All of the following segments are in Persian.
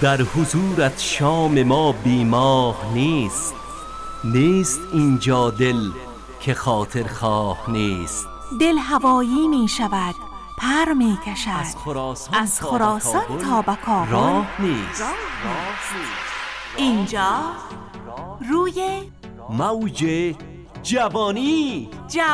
در حضورت شام ما بیماه نیست. نیست اینجا دل که خاطر خواه نیست. دل هوایی می شود، پر می کشد، از خراسان تا به کابل راه نیست. اینجا روی موج جوانی.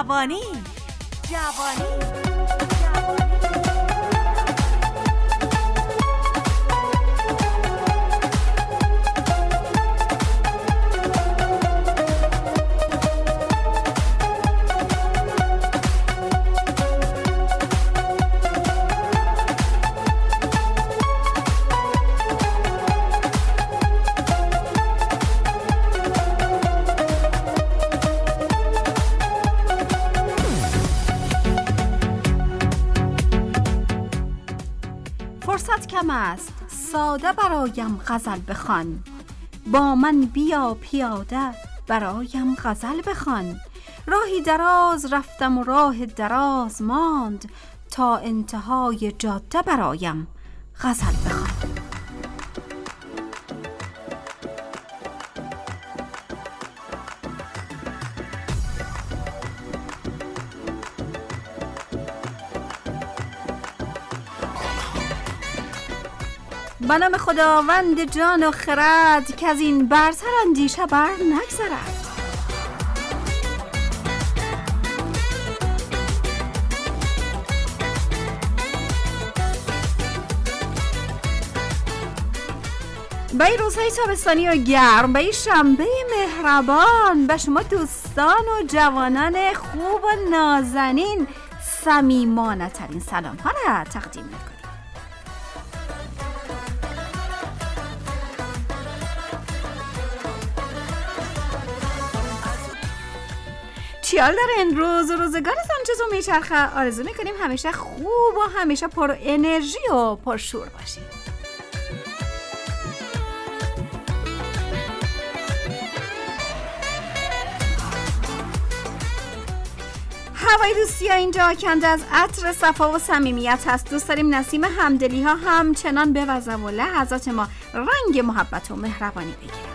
فرصت کم است، ساده برایم غزل بخوان. با من بیا پیاده برایم غزل بخوان. راهی دراز رفتم و راه دراز ماند، تا انتهای جاده برایم غزل بخوان. به نام خداوند جان و خرد، که از این برتر اندیشه بر نگذرد. به این روزهای تابستانی و گرم، به این شنبه مهربان، به شما دوستان و جوانان خوب و نازنین صمیمانه ترین سلام ها را تقدیم میکنم. خیال دارین روز و روزگارتان چطور میچرخه؟ آرزو میکنیم همیشه خوب و همیشه پر انرژی و پر شور باشید. هوای دوستی ها اینجا کنده از عطر صفا و صمیمیت هست. دوست داریم نسیم همدلی ها همچنان بوزه و لحظات ما رنگ محبت و مهربانی بگیرن.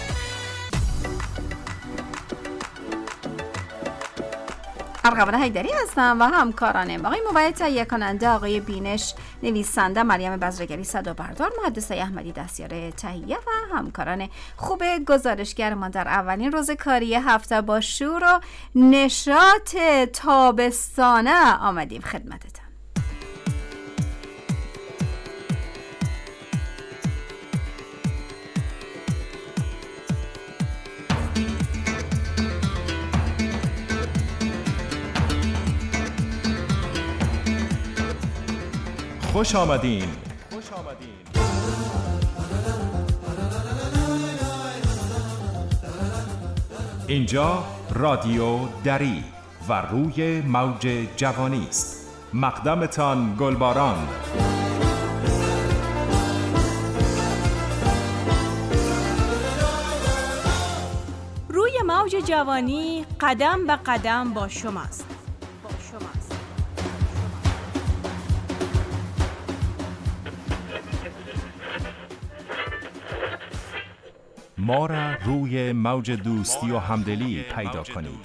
ارغوان حیدری هستم و همکارانم آقای موبایل تهیه کننده، آقای بینش نویسنده، مریم بزرگری صدا بردار، مهندس احمدی دستیار تهیه و همکاران خوب گزارشگرمان در اولین روز کاری هفته با شور و نشاط تابستانه آمدیم خدمتتان. خوش آمدین. اینجا رادیو دری و روی موج جوانی است. مقدمتان گلباران. روی موج جوانی قدم به قدم با شماست. ما را روی موج دوستی و همدلی پیدا کنید.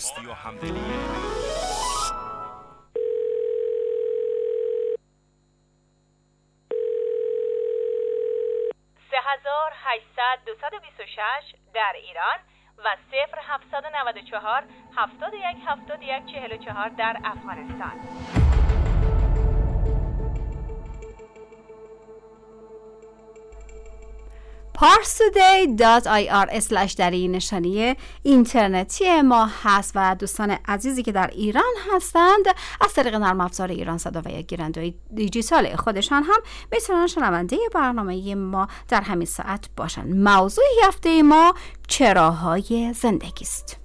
3800-226 در ایران و 0794-7171-44 در افغانستان. parstoday.ir/دری نشانی اینترنتی ما هست و دوستان عزیزی که در ایران هستند از طریق نرم افزار ایران صدا و یا گیرنده دیجیتال خودشان هم میتونن شنونده برنامه ما در همین ساعت باشن. موضوع هفته ما چراهای زندگی است.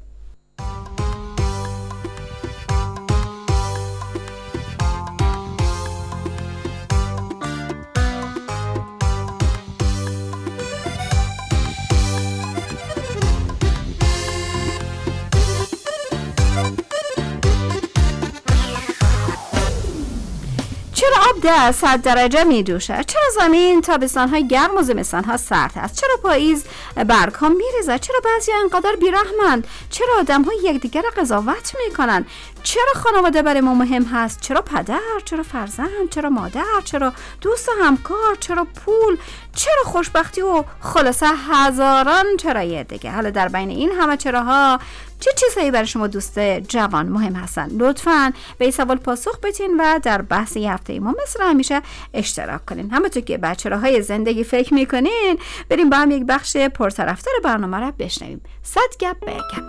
چرا آب در 100 درجه می جوشد؟ چرا زمین تابستان‌های گرم و زمستان‌ها سرد است؟ چرا پاییز برگ‌ها می‌ریزد؟ چرا بعضی‌ها اینقدر بی‌رحمند؟ چرا آدم‌ها یکدیگر را قضاوت می‌کنند؟ چرا خانواده برای ما مهم هست؟ چرا پدر؟ چرا فرزند؟ چرا مادر؟ چرا دوست و همکار؟ چرا پول؟ چرا خوشبختی و خلاصه هزاران چرای دیگه؟ حالا در بین این همه چراها چه چیزهایی برای شما دوست جوان مهم هستن؟ لطفاً به این سوال پاسخ بدین و در بحث این هفته ما مثل همیشه اشتراک کنین. همونطور که به چراهای زندگی فکر میکنین، بریم با هم یک بخش پرطرفدار برنامه را بشنویم. 100 گپ به گپ.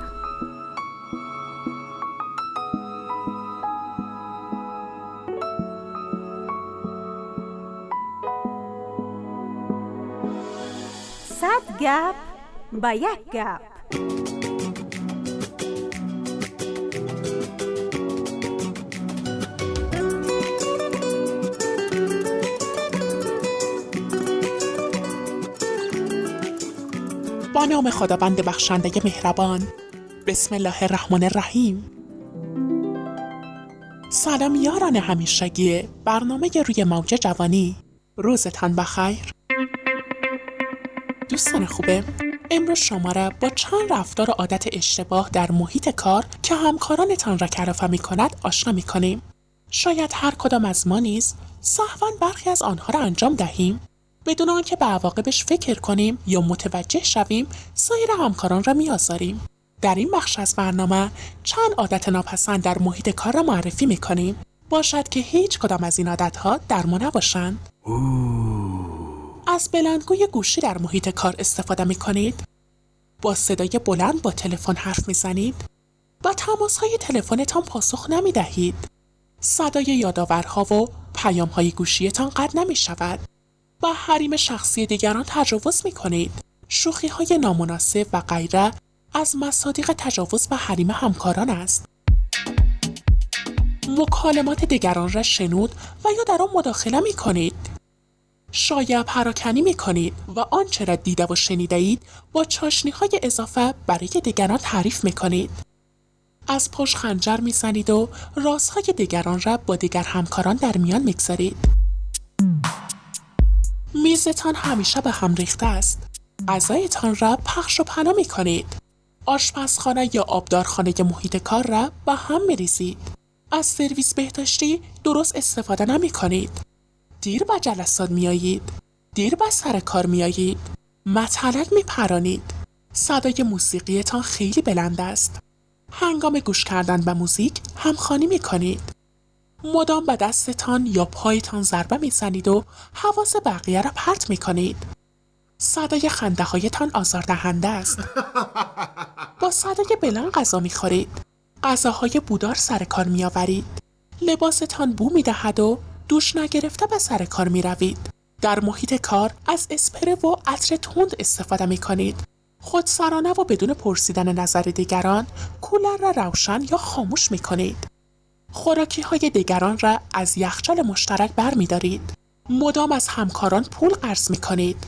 گپ با یک گپ. با نام خداوند بخشنده مهربان. بسم الله الرحمن الرحیم. سلام یاران همیشگی برنامه روی موج جوانی. روزتان بخیر. دوستان خوبه، امروز شما را با چند رفتار و عادت اشتباه در محیط کار که همکارانتان را کلافه می کند آشنا می کنیم. شاید هر کدام از ما نیز سهواً برخی از آنها را انجام دهیم بدون آنکه به عواقبش فکر کنیم یا متوجه شویم سایر همکاران را می‌آزاریم. در این بخش از برنامه چند عادت ناپسند در محیط کار را معرفی می کنیم. باشد که هیچ کدام از این عادت‌ها در ما نباشند. از بلندگوی گوشی در محیط کار استفاده می کنید؟ با صدای بلند با تلفن حرف می زنید؟ با تماس‌های تلفنتان پاسخ نمی دهید؟ صدای یادآورها و پیام‌های گوشیتان قطع نمی شود؟ با حریم شخصی دیگران تجاوز می کنید؟ شوخی‌های نامناسب و غیره از مصادیق تجاوز به حریم همکاران است. مکالمات دیگران را شنود و یا در آن مداخله می کنید؟ شایعه پراکنی می کنید و آنچه را دیده و شنیده اید با چاشنی‌های اضافه برای دیگران تعریف می کنید. از پشت خنجر می زنید و رازهای دیگران را با دیگر همکاران در میان می گذارید. میزتان همیشه به هم ریخته است. غذایتان را پخش و پلا می کنید. آشپزخانه یا آبدارخانه محیط کار را به هم می ریزید. از سرویس بهداشتی درست استفاده نمی کنید. دیر به جلسات می آیید. دیر به سر کار می آیید. مطلق می پرانید. صدای موسیقیتان خیلی بلند است. هنگام گوش کردن به موزیک همخوانی می کنید. مدام به دستتان یا پایتان ضربه می زنید و حواس بقیه را پرت می کنید. صدای خنده هایتان آزاردهنده است. با صدای بلند غذا می خورید. غذاهای بودار سر کار می آورید. لباستان بو می دهد و دوش نگرفته به سر کار می روید. در محیط کار از اسپری و عطر تند استفاده می کنید. خودسرانه و بدون پرسیدن نظر دیگران کولر را روشن یا خاموش می کنید. خوراکی های دیگران را از یخچال مشترک بر می دارید. مدام از همکاران پول قرض می کنید.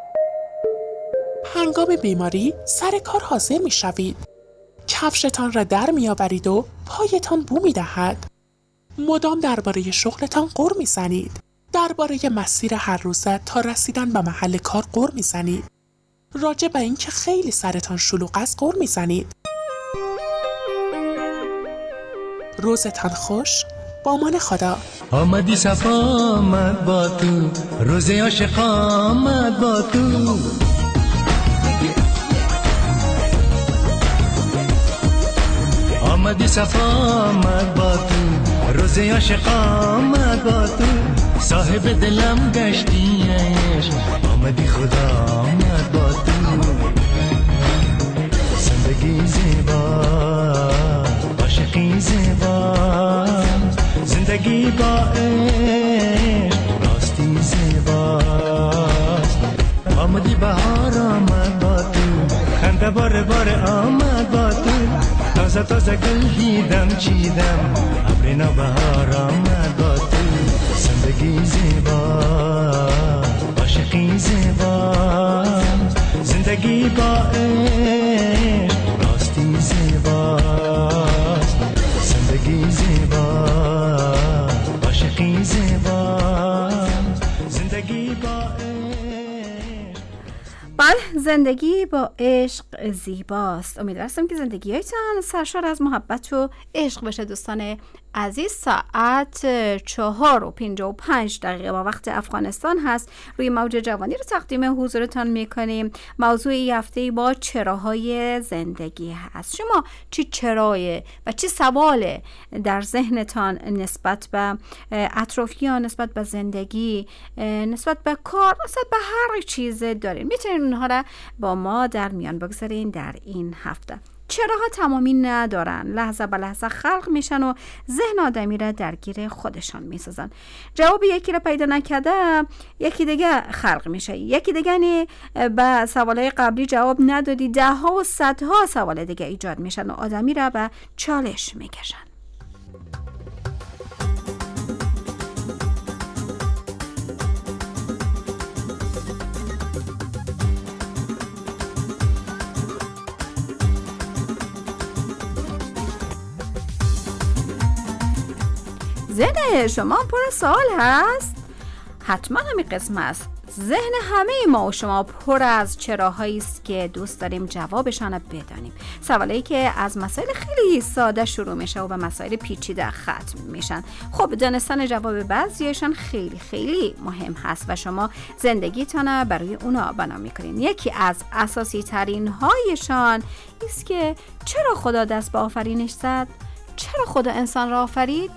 هنگام بیماری سر کار حاضر می شوید. کفشتان را در می آورید و پایتان بو می دهد. مدام درباره شغلتان غر می زنید. درباره مسیر هر روزه تا رسیدن به محل کار غر می زنید. راجع به این که خیلی سرتان شلوغ است غر می زنید. روزتان خوش. با امان خدا. آمدی صفا آمد با تو، روز عاشق آمد با تو. آمدی صفا آمد با تو، روز عاشق آمد با تو. صاحب دلم گشتی عشق، آمدی خدا آمد با تو. زندگی زیبا، عاشقی زیبا، زندگی با عشق راستی زیباست. آمدی بهار آمد با تو، خنده بار بار آمد با تو. تازه تازه گل دیدم چیدم، ابر نوبهار آمد با تو. زندگی زیبا، عاشقی زیبا، زندگی با عشق راستی زیباست. زندگی زیبا، عاشقی زیبا. زندگی با عشق زیباست. امیدوارم که زندگی‌هایتان سرشار از محبت و عشق بشه. دوستان عزیز، ساعت 4:55 با وقت افغانستان هست. روی موج جوانی رو تقدیم حضورتان میکنیم. موضوع این هفته با چراهای زندگی هست. شما چی چرایه و چی سواله در ذهنتان نسبت به اطرافیان، نسبت به زندگی، نسبت به کار، نسبت به هر چیز دارین؟ میتونین اونها را با ما در میان بگذارین در این هفته. چراها تمامی ندارن، لحظه به لحظه خلق میشن و ذهن آدمی را درگیر خودشان میسازن. جواب یکی را پیدا نکرده یکی دیگه خلق میشه، یکی دیگه به سوالای قبلی جواب ندادی، 10 ها و 100 ها سوال دیگه ایجاد میشن و آدمی را به چالش میکشن. ذهن شما پر سوال هست؟ حتما همین قسم است. ذهن همه ما و شما پر از چراهایی است که دوست داریم جوابشان بدانیم. سوالایی که از مسائل خیلی ساده شروع میشه و به مسائل پیچیده ختم میشن. خب دانستن جواب بعضیشان خیلی خیلی مهم هست و شما زندگیتان برای اونا بنا میکنین. یکی از اساسی ترین هایشان است که چرا خدا دست به آفرینش زد؟ چرا خدا انسان را آفرید؟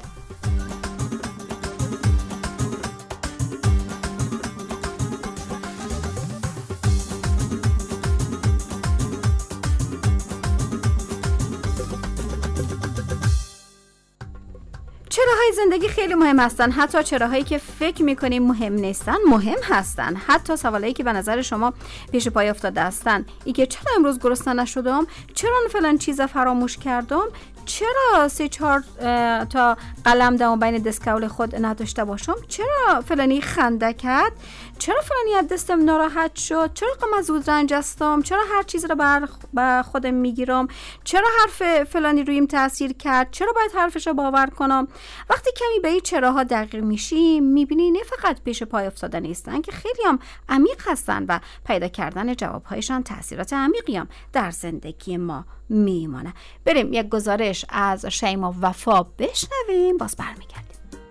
چراهای زندگی خیلی مهم هستن. حتی چراهایی که فکر میکنیم مهم نیستن مهم هستن. حتی سوالایی که به نظر شما پیش پای افتاده هستن، ای که چرا امروز گرسنه نشدم، چرا فلان چیز فراموش کردم، چرا 3-4 تا قلم دم بین دستکول خود نداشته باشم، چرا فلانی خنده کرد، چرا فلانی از دستم ناراحت شد، چرا قم زود رنج هستم، چرا هر چیز رو بر خودم میگیرم، چرا حرف فلانی رویم تاثیر کرد، چرا باید حرفش رو باور کنم. وقتی کمی به این چراها دقیق میشی میبینی نه فقط پیش پای افتاده نیستن که خیلی هم عمیق هستن و پیدا کردن جوابهایشان تاثیرات عمیقی هم در زندگی ما میمانه. بریم یک گزارش از شیما وفا بشنویم، باز برمیگردیم.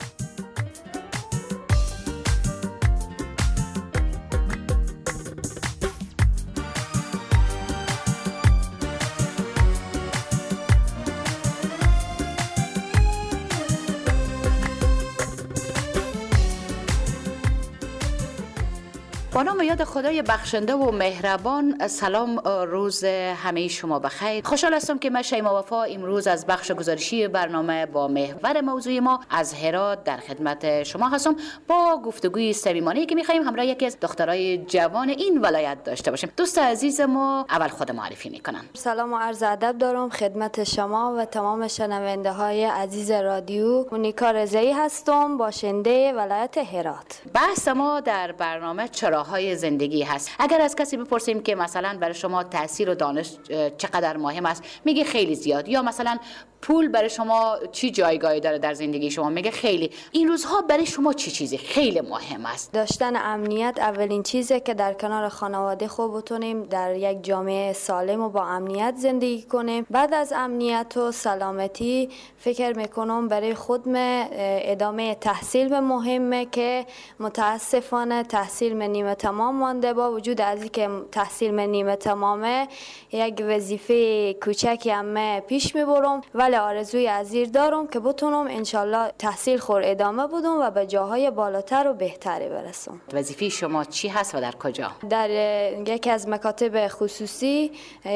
با نام و یاد خدای بخشنده و مهربان. سلام، روز همه شما بخیر. خوشحال هستم که من شیما وفا امروز از بخش گزارشی برنامه با محور موضوع ما از هرات در خدمت شما هستم با گفتگوی صمیمانه‌ای که می‌خوایم همراه یکی از دخترای جوان این ولایت داشته باشیم. دوست عزیز ما اول خود معرفی میکنن. سلام و عرض ادب دارم خدمت شما و تمام شنونده‌های عزیز رادیو. مونیکا رضایی هستم، باشنده ولایت هرات. بحث ما در برنامه چراهای زندگی هست. اگر از کسی بپرسیم که مثلا برای شما تحصیل و دانش چقدر مهم است، میگه خیلی زیاد. یا مثلا پول برای شما چی جایگاهی داره در زندگی شما، میگه خیلی. این روزها برای شما چی چیزی خیلی مهم است؟ داشتن امنیت اولین چیزه که در کنار خانواده خوب بتونیم در یک جامعه سالم و با امنیت زندگی کنیم. بعد از امنیت و سلامتی فکر میکنم برای خودم ادامه تحصیل به مهمه که متاسفانه تحصیل من نیمه تمام مانده. با وجود از اینکه تحصیل من نیمه تمامه، یک وظیفه کوچکی هم پیش میبرم، ولی آرزوی عزیز دارم که بتونم انشالله تحصیل خور ادامه بدم و به جاهای بالاتر و بهتری برسم. وظیفه شما چی هست و در کجا؟ در یکی از مکاتب خصوصی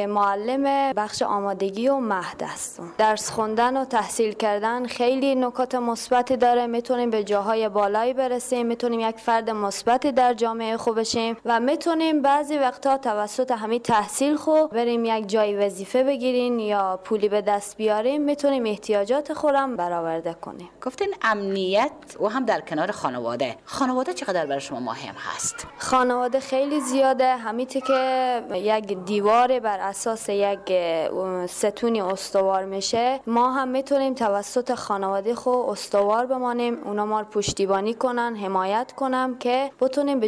معلم بخش آمادگی و مهد هستم. درس خوندن و تحصیل کردن خیلی نکات مثبتی داره. میتونیم به جاهای بالایی برسیم، میتونیم یک فرد مثبتی در جامعه خوب بشیم و میتونیم بعضی وقتا توسط همین تحصیل خو بریم یک جای وظیفه بگیریم یا پولی به دست بیاریم، میتونیم احتیاجات خودم برآورده کنیم. گفتین امنیت و هم در کنار خانواده. خانواده چقدر برای شما مهم هست؟ خانواده خیلی زیاده. همیشه که یک دیوار بر اساس یک ستونی استوار میشه، ما هم میتونیم توسط خانواده خو استوار بمانیم، اونا ما رو پشتیبانی کنن، حمایت کنن که بتونیم به جاهای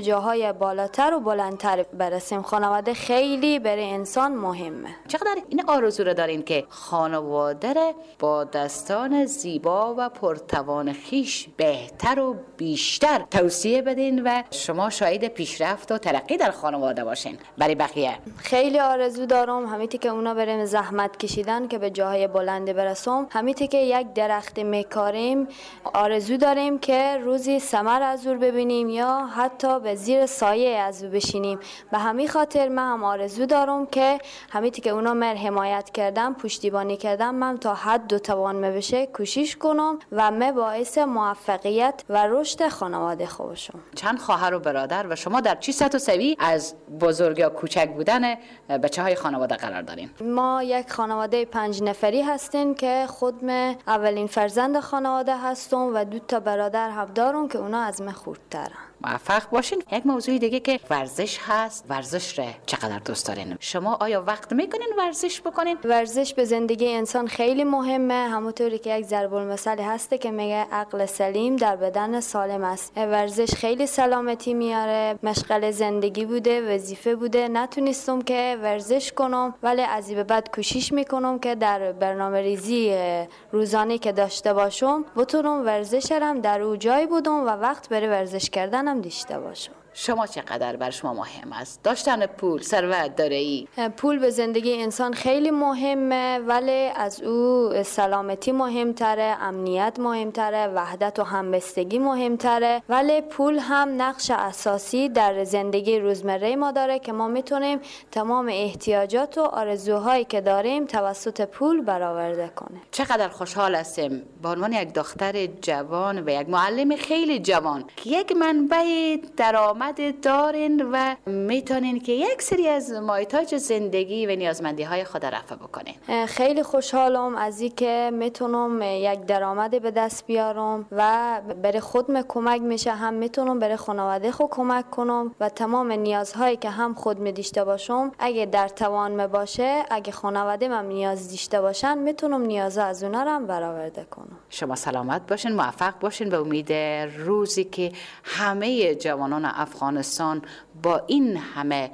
های بالاتر و بلندتر برسیم. خانواده خیلی برای انسان مهمه. چقدر این آرزو رو دارین که خانواده رو با دستان زیبا و پرتوان خیش بهتر و بیشتر توصیه بدین و شما شاهد پیشرفت و ترقی در خانواده باشین برای بقیه؟ خیلی آرزو دارم همیتی که اونا بریم زحمت کشیدن که به جاهای بلندی برسم. همیتی که یک درخت میکاریم آرزو داریم که روزی ثمر از او ببینیم یا حتی به زیر سایه از او بشینیم. به همین خاطر من هم آرزو دارم که همیتی که اونا مر حمایت کردم، پشتیبانی کردم، من تا حد و توان بشه کوشش کنم و من باعث موفقیت و رشد خانواده خوبشم. چند خواهر و برادر و شما در چه سطح و سوی از بزرگ یا کوچک بودن بچه‌های خانواده قرار دارین؟ ما یک خانواده 5 نفری هستیم که خودم اولین فرزند خانواده هستم و 2 تا برادر هم دارم که اونا از من خردترن. موفق باشین. یک موضوع دیگه که ورزش هست، ورزش رو چقدر دوست دارین؟ شما آیا وقت میکنین ورزش بکنین؟ ورزش به زندگی انسان خیلی مهمه، همونطوری که یک ضرب المثل هسته که میگه عقل سلیم در بدن سالم است. ورزش خیلی سلامتی میاره، مشغله زندگی بوده، وظیفه بوده، نتونستم که ورزش کنم ولی از این به بعد کوشش میکنم که در برنامه‌ریزی روزانه که داشته باشم بتونم ورزشم در او جای بودم و وقت برای ورزش کردن هم داشته باشم. شما چقدر بر شما مهم است داشتن پول، ثروت دارایی؟ پول به زندگی انسان خیلی مهمه ولی از او سلامتی مهمتره، امنیت مهمتره، وحدت و همبستگی مهمتره، ولی پول هم نقش اساسی در زندگی روزمره ما داره که ما میتونیم تمام احتیاجات و آرزوهایی که داریم توسط پول برآورده کنیم. چقدر خوشحال هستیم به عنوان یک دختر جوان و یک معلم خیلی جوان که یک منبع درآمد دارین و میتونین که یک سری از مایحتاج زندگی و نیازمندی های خود رفع بکنین. خیلی خوشحالم از این که میتونم یک درآمد به دست بیارم و برای خودم کمک میشه، هم میتونم برای خانواده خود کمک کنم و تمام نیازهایی که هم خود میداشته باشم اگه در توان باشه، اگه خانواده من نیاز داشته باشن میتونم نیازها از اونا رو هم برآورده کنم. شما سلامت باشین، موفق باشین، به امید روزی که همه جوانان افغانستان با این همه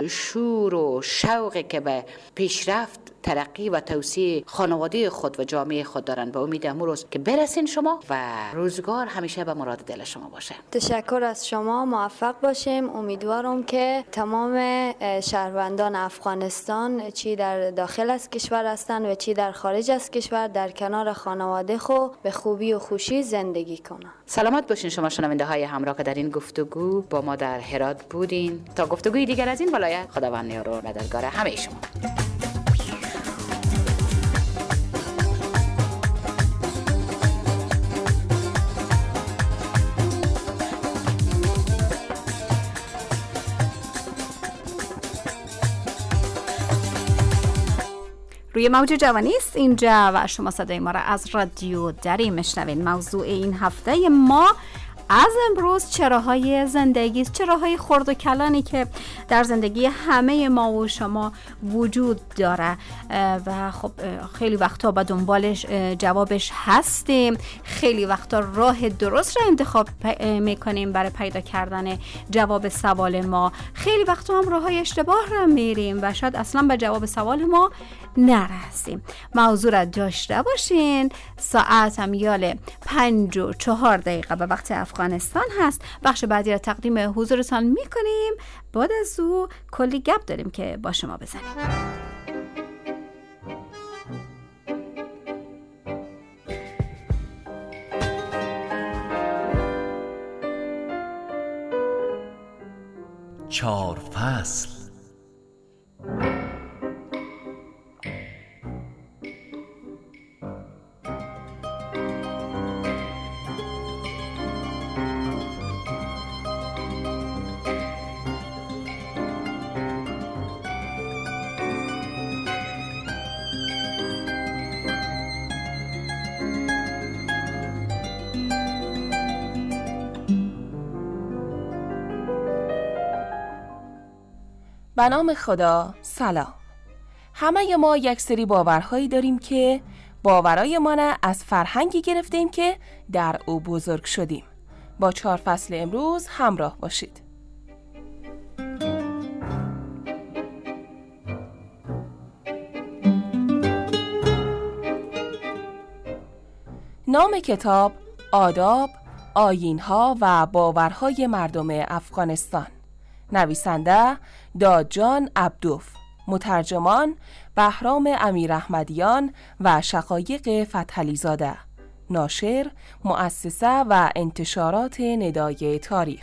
شور و شوقی که به پیشرفت، ترقی و توسعه خانواده خود و جامعه خود دارن، به امید امروز که برسین شما و روزگار همیشه به مراد دل شما باشه. تشکر از شما، موفق باشیم. امیدوارم که تمام شهروندان افغانستان چی در داخل از کشور هستن و چی در خارج از کشور در کنار خانواده خود به خوبی و خوشی زندگی کنن. سلامت باشین شما شنونده های همراه که در این گفتگو با ما در هرات بودین. تا گفتگوی دیگر از این ولایت، خداوند یار و مددگار همه شما. روی موج جوانی است اینجا و شما صدای ما را از رادیو دری میشنوین. موضوع این هفته ما از امروز چراهای زندگی است، چراهای خرد و کلانی که در زندگی همه ما و شما وجود داره و خب خیلی وقتا با دنبالش جوابش هستیم، خیلی وقتا راه درست را انتخاب میکنیم برای پیدا کردن جواب سوال ما، خیلی وقتا هم راههای اشتباه را میریم و شاید اصلا به جواب سوال ما نرسیم. موضوع را داشته باشین. ساعت هم یال 5:04 به وقت افغانستان هست. بخش بعدی را تقدیم حضورتان میکنیم. بعد از او کلی گپ داریم که با شما بزنیم. چهار فصل. به نام خدا، سلام. همه ما یک سری باورهایی داریم که باورهای ما از فرهنگی گرفتیم که در او بزرگ شدیم. با 4 فصل امروز همراه باشید. نام کتاب آداب، آیین‌ها و باورهای مردم افغانستان. نویسنده دادجان عبدوف، مترجمان بهرام امیراحمدیان و شقایق فتحعلی زاده. ناشر مؤسسه و انتشارات ندای تاریخ.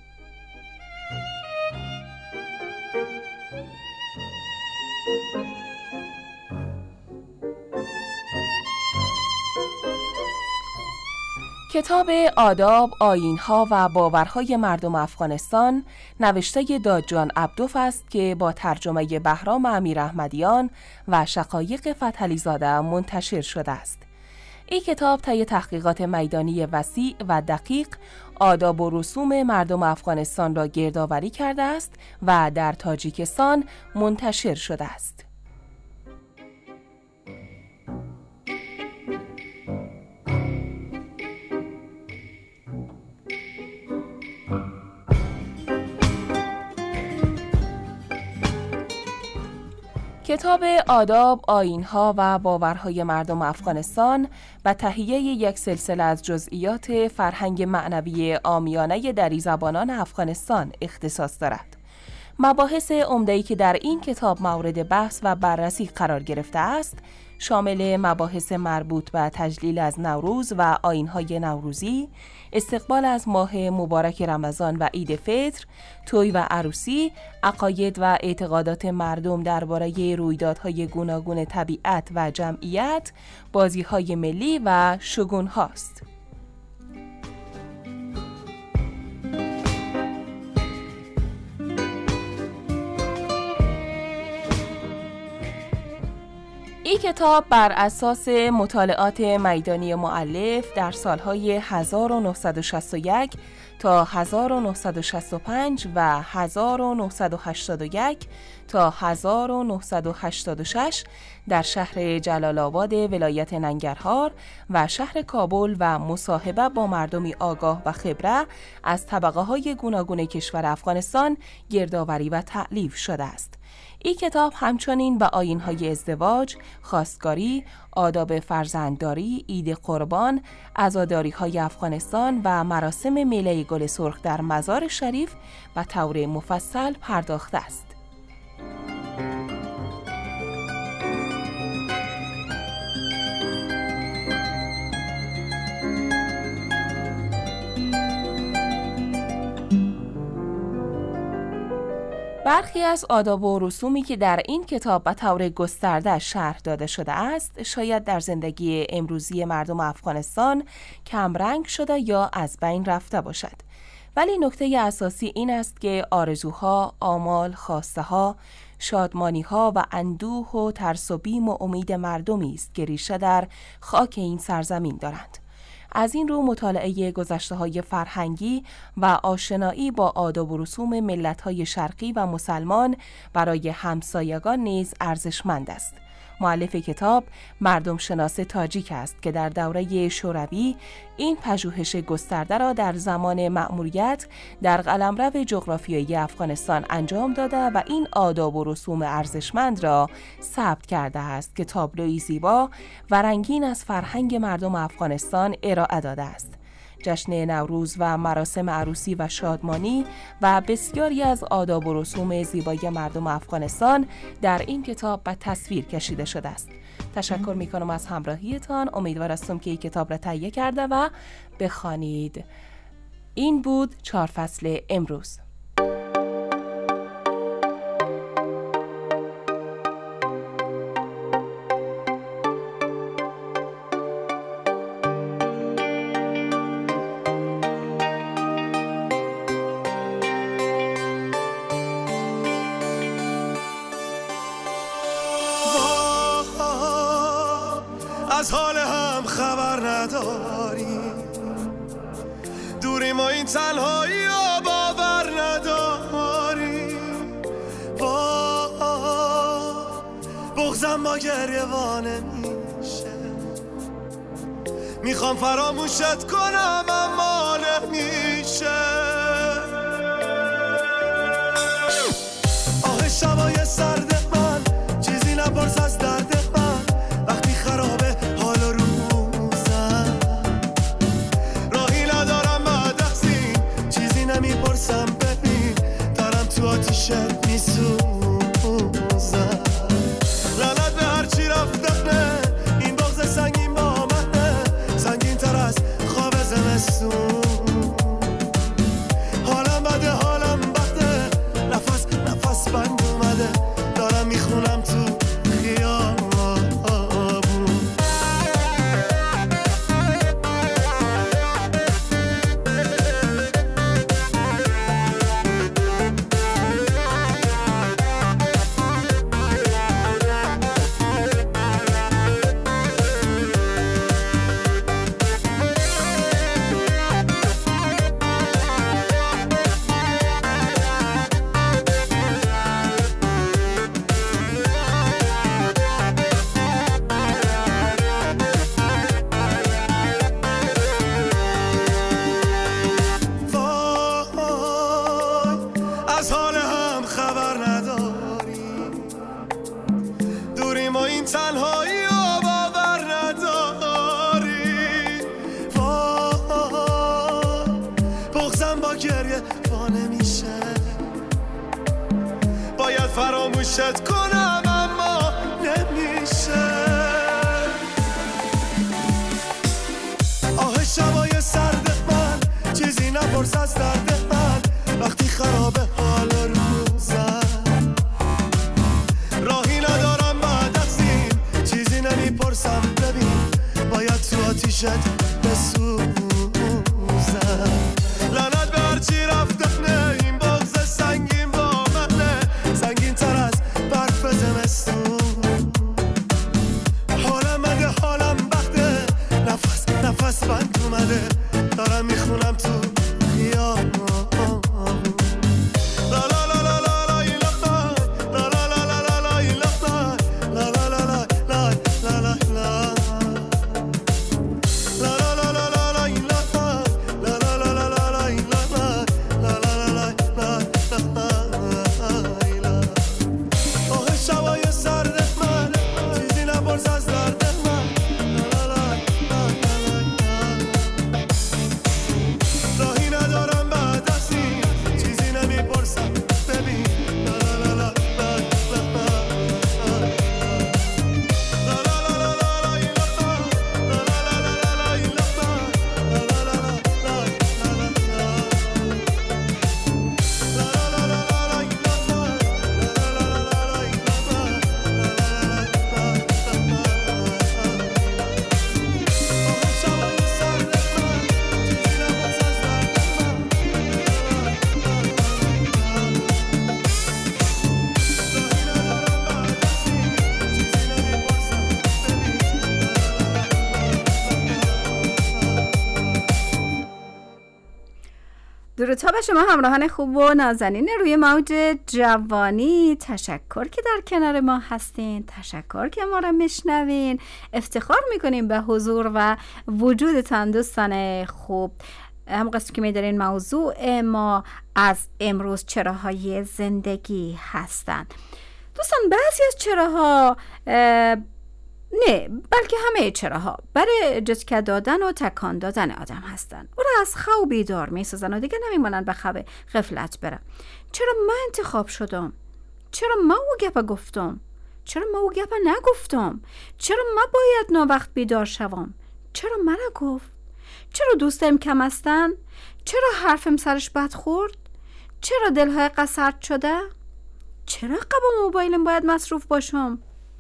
کتاب آداب، آیین‌ها و باورهای مردم افغانستان نوشته دادجان عبدوف است که با ترجمه بهرام امیراحمدیان و شقایق فتحعلی زاده منتشر شده است. این کتاب طی تحقیقات میدانی وسیع و دقیق آداب و رسوم مردم افغانستان را گردآوری کرده است و در تاجیکستان منتشر شده است. کتاب آداب، آیین‌ها و باورهای مردم افغانستان و تهیه یک سلسله از جزئیات فرهنگ معنوی عامیانه دری زبانان افغانستان اختصاص دارد. مباحث عمده‌ای که در این کتاب مورد بحث و بررسی قرار گرفته است، شامل مباحث مربوط به تجلیل از نوروز و آیین‌های نوروزی، استقبال از ماه مبارک رمضان و عید فطر، توی و عروسی، عقاید و اعتقادات مردم درباره رویدادهای گوناگون طبیعت و جمعیت، بازی‌های ملی و شگون هاست. این کتاب بر اساس مطالعات میدانی مؤلف در سالهای 1961 تا 1965 و 1981 تا 1986 در شهر جلال آباد ولایت ننگرهار و شهر کابل و مصاحبه با مردمی آگاه و خبره از طبقه‌های گوناگون کشور افغانستان گردآوری و تألیف شده است. این کتاب همچنین به آیین‌های ازدواج، خواستگاری، آداب فرزندداری، عید قربان، عزاداری‌های افغانستان و مراسم میله گل سرخ در مزار شریف و طور مفصل پرداخته است. برخی از آداب و رسومی که در این کتاب به طور گسترده شرح داده شده است، شاید در زندگی امروزی مردم افغانستان کمرنگ شده یا از بین رفته باشد. ولی نکته اساسی این است که آرزوها، آمال، خواسته‌ها، شادمانی‌ها و اندوه و ترس و بیم و امید مردمی است که ریشه در خاک این سرزمین دارند. از این رو مطالعه گذشته‌های فرهنگی و آشنایی با آداب و رسوم ملت‌های شرقی و مسلمان برای همسایگان نیز ارزشمند است. مؤلف کتاب مردم شناس تاجیک است که در دوره شوروی این پژوهش گسترده را در زمان مأموریت در قلمرو جغرافیایی افغانستان انجام داده و این آداب و رسوم ارزشمند را ثبت کرده است که تابلویی زیبا و رنگین از فرهنگ مردم افغانستان ارائه داده است. جشن نوروز و مراسم عروسی و شادمانی و بسیاری از آداب و رسوم زیبای مردم افغانستان در این کتاب به تصویر کشیده شده است. تشکر میکنم از همراهیتان. امیدوار هستم که این کتاب را تهیه کرده و بخوانید. این بود 4 فصل امروز. از حال هم خبر نداریم، دوری ما این تنهایی و باور نداریم. بغضم با گریوانه میشه، میخوام فراموشت کنم اما نمیشه. آه شبای سرد من چیزی نپرس از درد من، وقتی خرابه حال و روزم با گریه وا نمیشه. باید فراموشت کنم اما نمیشه. آه شبای سرد من چیزی نپرس از درد من، وقتی خرابه حال روزم راهی ندارم بعد از این چیزی نمیپرسم. ببین باید تو آتیشت بسوزم. لعنت به هرچی رفته نه، این بغض سنگین با منه، سنگین تر از برف زمستون. حالم بده حالم بخته، نفس بند اومده، دارم میخونم تو خیابون. درودها به شما همراهان خوب و نازنین روی موج جوانی. تشکر که در کنار ما هستین، تشکر که ما را میشنوین. افتخار میکنیم به حضور و وجودتان دوستان خوب. هم قصد که میدارین موضوع ما از امروز چراهای زندگی هستن. دوستان بعضی از چراها نه بلکه همه چراها برای جسکه دادن و تکان دادن آدم هستن. او را از خواب بیدار میسازن و دیگه نمیمونن به خواب غفلت برن. چرا من انتخاب شدم؟ چرا من او گپ گفتم؟ چرا من او گپ نگفتم؟ چرا من باید ناوقت بیدار شوم؟ چرا من گفت؟ چرا دوستم کم هستن؟ چرا حرفم سرش بد خورد؟ چرا دلهای قسرد شده؟ چرا قبل موبایلم باید مصروف باشم؟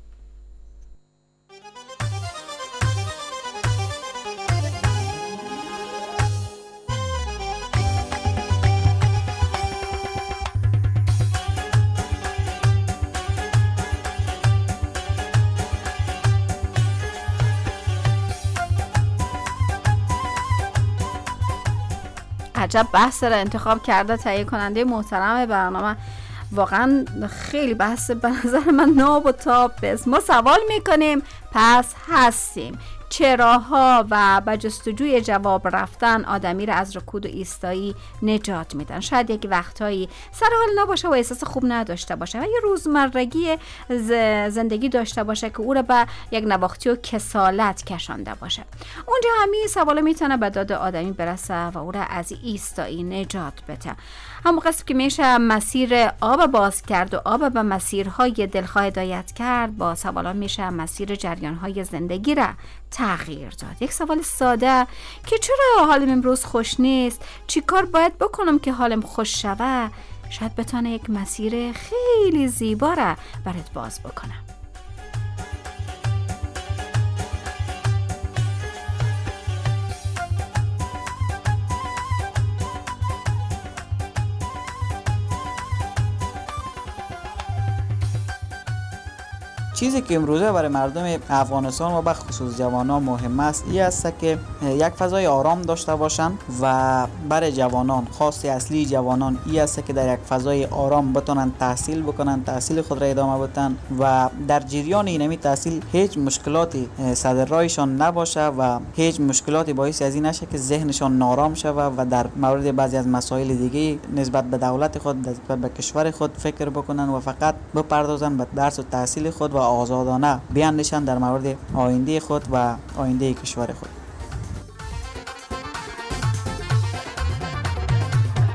عجب بحث را انتخاب کرده تهیه کننده محترم برنامه. واقعا خیلی بحث به نظر من ناب و تاب است. ما سوال میکنیم پس هستیم. چراها و به جستجوی جواب رفتن آدمی را از رکود و ایستایی نجات میدن. شاید یک وقتایی سر حال نباشه و احساس خوب نداشته باشه و یه روزمرگی زندگی داشته باشه که او را به یک نواختی و کسالت کشانده باشه. اونجا همه سوالا میتونه به داد آدمی برسه و او را از ایستایی نجات بده. همون قسم که میشه مسیر آب باز کرد و آب به مسیرهای دلخواه هدایت کرد، با سوالا میشه مسیر جریانهای زندگی را تغییر داد. یک سوال ساده که چرا حالم امروز خوش نیست؟ چی کار باید بکنم که حالم خوش شوه؟ شاید بتونه یک مسیر خیلی زیبا را برات باز بکنه. چیزی که امروزه برای مردم افغانستان و به خصوص جوانان مهم است این است که یک فضای آرام داشته باشند و برای جوانان خاص اصلی جوانان این است که در یک فضای آرام بتونن تحصیل بکنن، تحصیل خود را ادامه بدن و در جریان اینمی تحصیل هیچ مشکلاتی صدر راهشان نباشه و هیچ مشکلاتی باعث از این نشه که ذهنشان نارام شوه و در مورد بعضی از مسائل دیگه نسبت به دولت خود، نسبت به کشور خود فکر بکنن و فقط بپردازن به درس و تحصیل خود و آزادانه بیاندیشند در مورد آینده خود و آینده کشور خود.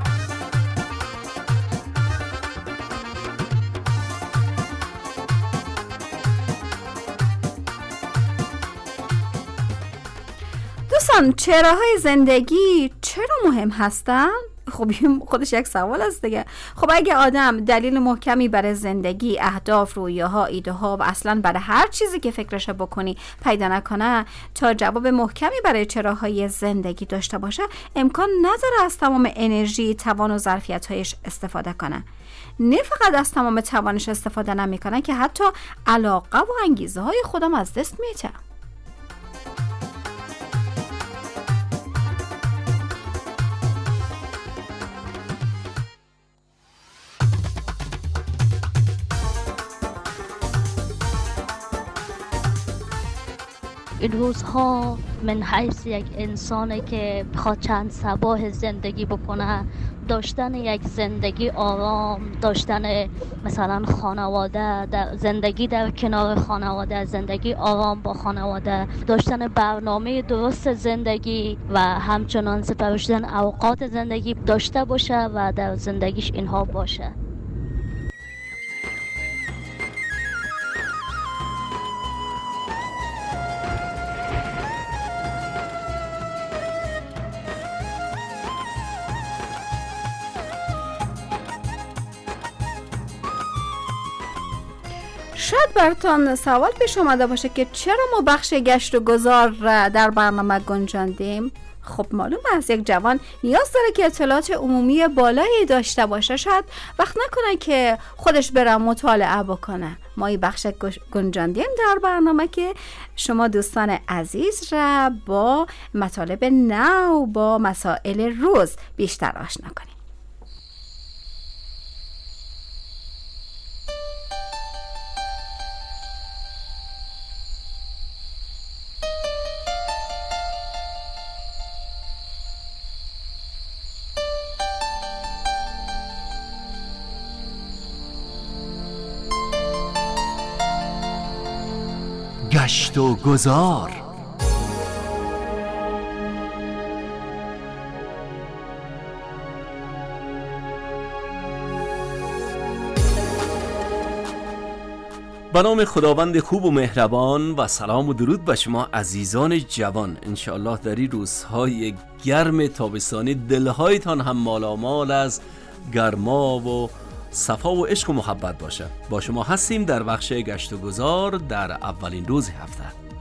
برتون چهره‌های زندگی چرا مهم هستن؟ خب این خودش یک سوال است دیگه. خب اگه آدم دلیل محکمی برای زندگی، اهداف، رویاها، ایده‌ها و اصلا برای هر چیزی که فکرش بکنی پیدا نکنه تا جواب محکمی برای چراهای زندگی داشته باشه، امکان نداره از تمام انرژی، توان و ظرفیت‌هایش استفاده کنه. نه فقط از تمام توانش استفاده نمی‌کنه که حتی علاقه و انگیزه‌های خودم از دست میده. این روزها من حیث یک انسانی که بخواد چند صباح زندگی بکنه، داشتن یک زندگی آرام، داشتن مثلا خانواده، زندگی در کنار خانواده، زندگی آرام با خانواده، داشتن برنامه درست زندگی و همچنان سپرشتن اوقات زندگی داشته باشه و در زندگیش اینها باشه. شاید براتون سوال پیش اومده باشه که چرا ما بخش گشت و گذار در برنامه گنجاندیم؟ خب معلوم است یک جوان نیاز داره که اطلاعات عمومی بالایی داشته باشه، شاید وقت نکنه که خودش بره مطالعه بکنه. ما این بخش گنجاندیم در برنامه که شما دوستان عزیز را با مطالب نو، با مسائل روز بیشتر آشنا کنیم. گشت و گذار. به نام خداوند خوب و مهربان و سلام و درود به شما عزیزان جوان. انشاءالله در این روزهای گرم تابستانی دلهایتان هم مالامال از گرما و صفا و عشق و محبت باشه. با شما هستیم در بخش گشت و گذار در اولین روز هفته.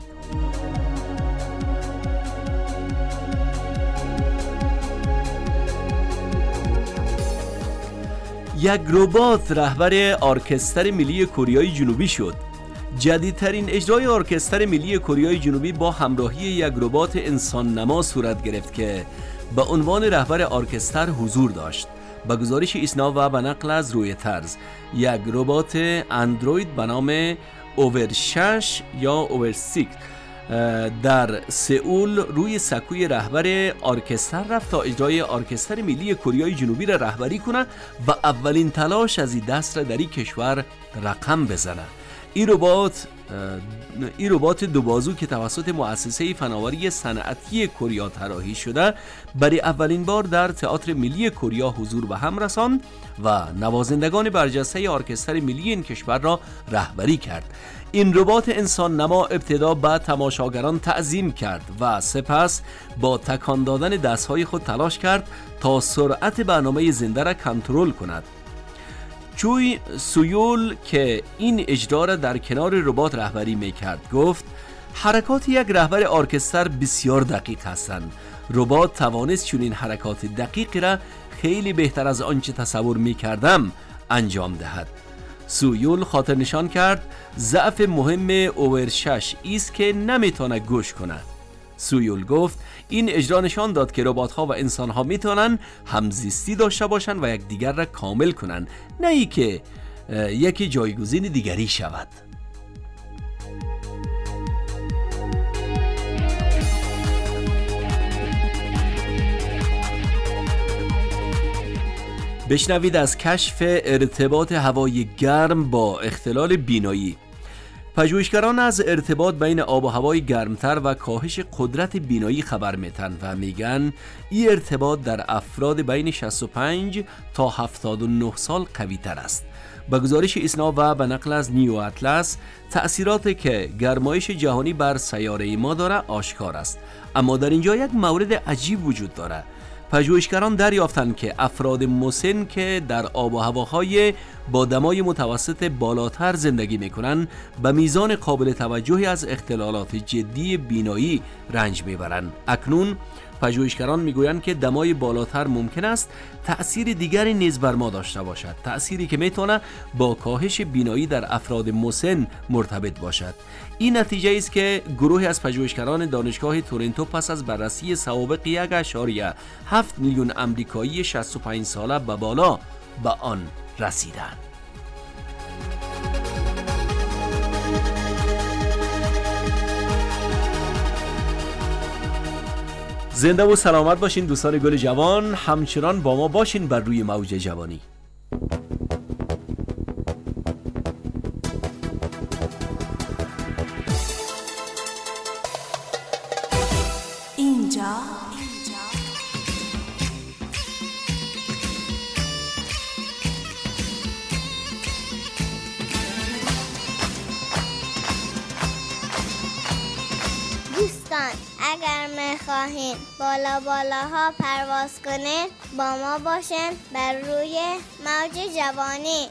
یک ربات رهبر ارکستر ملی کره جنوبی شد. جدیدترین اجرای ارکستر ملی کره جنوبی با همراهی یک ربات انسان نما صورت گرفت که به عنوان رهبر ارکستر حضور داشت. به گزارش ایسنا و به نقل از رویترز، یک ربات اندروید به نام اوور 6 یا اوور 6 در سئول روی سکوی رهبر ارکستر رفت تا اجرای ارکستر ملی کره جنوبی را رهبری کنه و اولین تلاش از این دست را در این کشور رقم بزنه. این ربات دو بازو که توسط مؤسسه فناوری صنعتی کره طراحی شده، برای اولین بار در تئاتر ملی کره حضور به هم رساند و نوازندگان برجسته ارکستر ملی این کشور را رهبری کرد. این ربات انسان نما ابتدا به تماشاگران تعظیم کرد و سپس با تکان دادن دستهای خود تلاش کرد تا سرعت برنامه زنده را کنترل کند. چوی سویول که این اجرا را در کنار ربات رهبری میکرد گفت: حرکات یک رهبر ارکستر بسیار دقیق هستند. ربات توانست چنین حرکات دقیق را خیلی بهتر از آنچه تصور میکردم انجام دهد. سویول خاطر نشان کرد ضعف مهم اوور 6 است که نمیتونه گوش کنه. سویول گفت این اجرا نشان داد که ربات‌ها و انسان‌ها میتونن همزیستی داشته باشن و یکدیگر را کامل کنن، نه ای که یکی جایگزین دیگری شود. بشنوید از کشف ارتباط هوای گرم با اختلال بینایی. پژوهشگران از ارتباط بین آب و هوای گرمتر و کاهش قدرت بینایی خبر میتن و میگن این ارتباط در افراد بین 65 تا 79 سال قوی تر است. به گزارش ایسنا و به نقل از نیو اطلس، تأثیراتی که گرمایش جهانی بر سیاره ما داره آشکار است. اما در اینجا یک مورد عجیب وجود داره. پژوهشگران دریافتند که افراد مسن که در آب و هواهای با دمای متوسط بالاتر زندگی میکنند به میزان قابل توجهی از اختلالات جدی بینایی رنج میبرند. اکنون پژوهشگران میگویند که دمای بالاتر ممکن است تأثیر دیگری نیز بر ما داشته باشد، تأثیری که میتونه با کاهش بینایی در افراد مسن مرتبط باشد. این نتیجه است که گروهی از پژوهشگران دانشگاه تورنتو پس از بررسی سوابق 1.7 میلیون آمریکایی 65 ساله به بالا به آن رسیدند. زنده و سلامت باشین دوستان گل جوان، همچنان با ما باشین بر روی موج جوانی. اینجا دوستان اگر میخواهین بالاها پرواز کنین با ما باشین بر روی موج جوانی.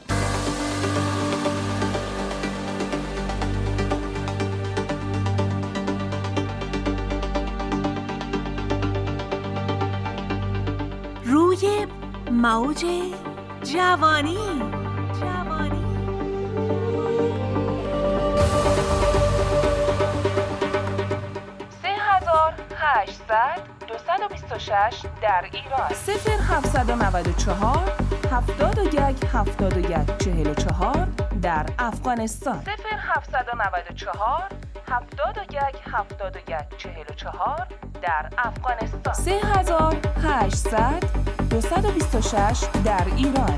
روی موج جوانی. 800-226 در ایران 0794 71-71-44 در افغانستان 0794 71-71-44 در افغانستان 3800-226 در ایران.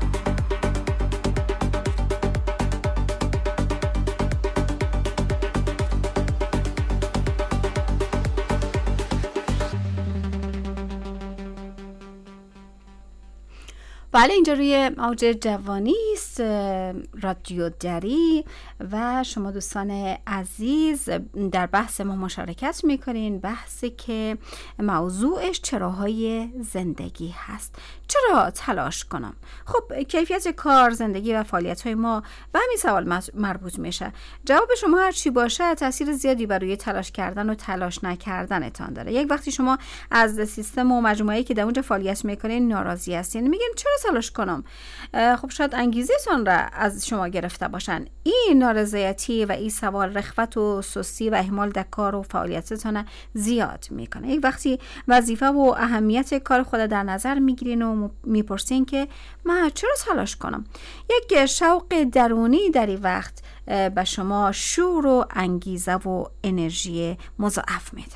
بله، اینجا روی موج جوانی است، رادیو دری و شما دوستان عزیز در بحث ما مشارکت میکنین. بحثی که موضوعش چراهای زندگی هست. چرا تلاش کنم؟ خب کیفیت کار، زندگی و فعالیت های ما به همین سوال مربوط میشه. جواب شما هر چی باشه تاثیر زیادی بر روی تلاش کردن و تلاش نکردنتان داره. یک وقتی شما از سیستم و مجموعه‌ای که در اونجا فعالیت میکنین ناراضی هستین، میگین چرا تلاش کنم؟ خب شاید انگیزه‌تان را از شما گرفته باشن. این نارضایتی و این سوال رغبت و سستی و اهمال در کار و فعالیتتان زیاد میکنه. یک وقتی وظیفه و اهمیت کار خود در نظر میگیرین و میپرسین که من چرا تلاش کنم؟ یک شوق درونی در این وقت به شما شور و انگیزه و انرژی مضاعف میده.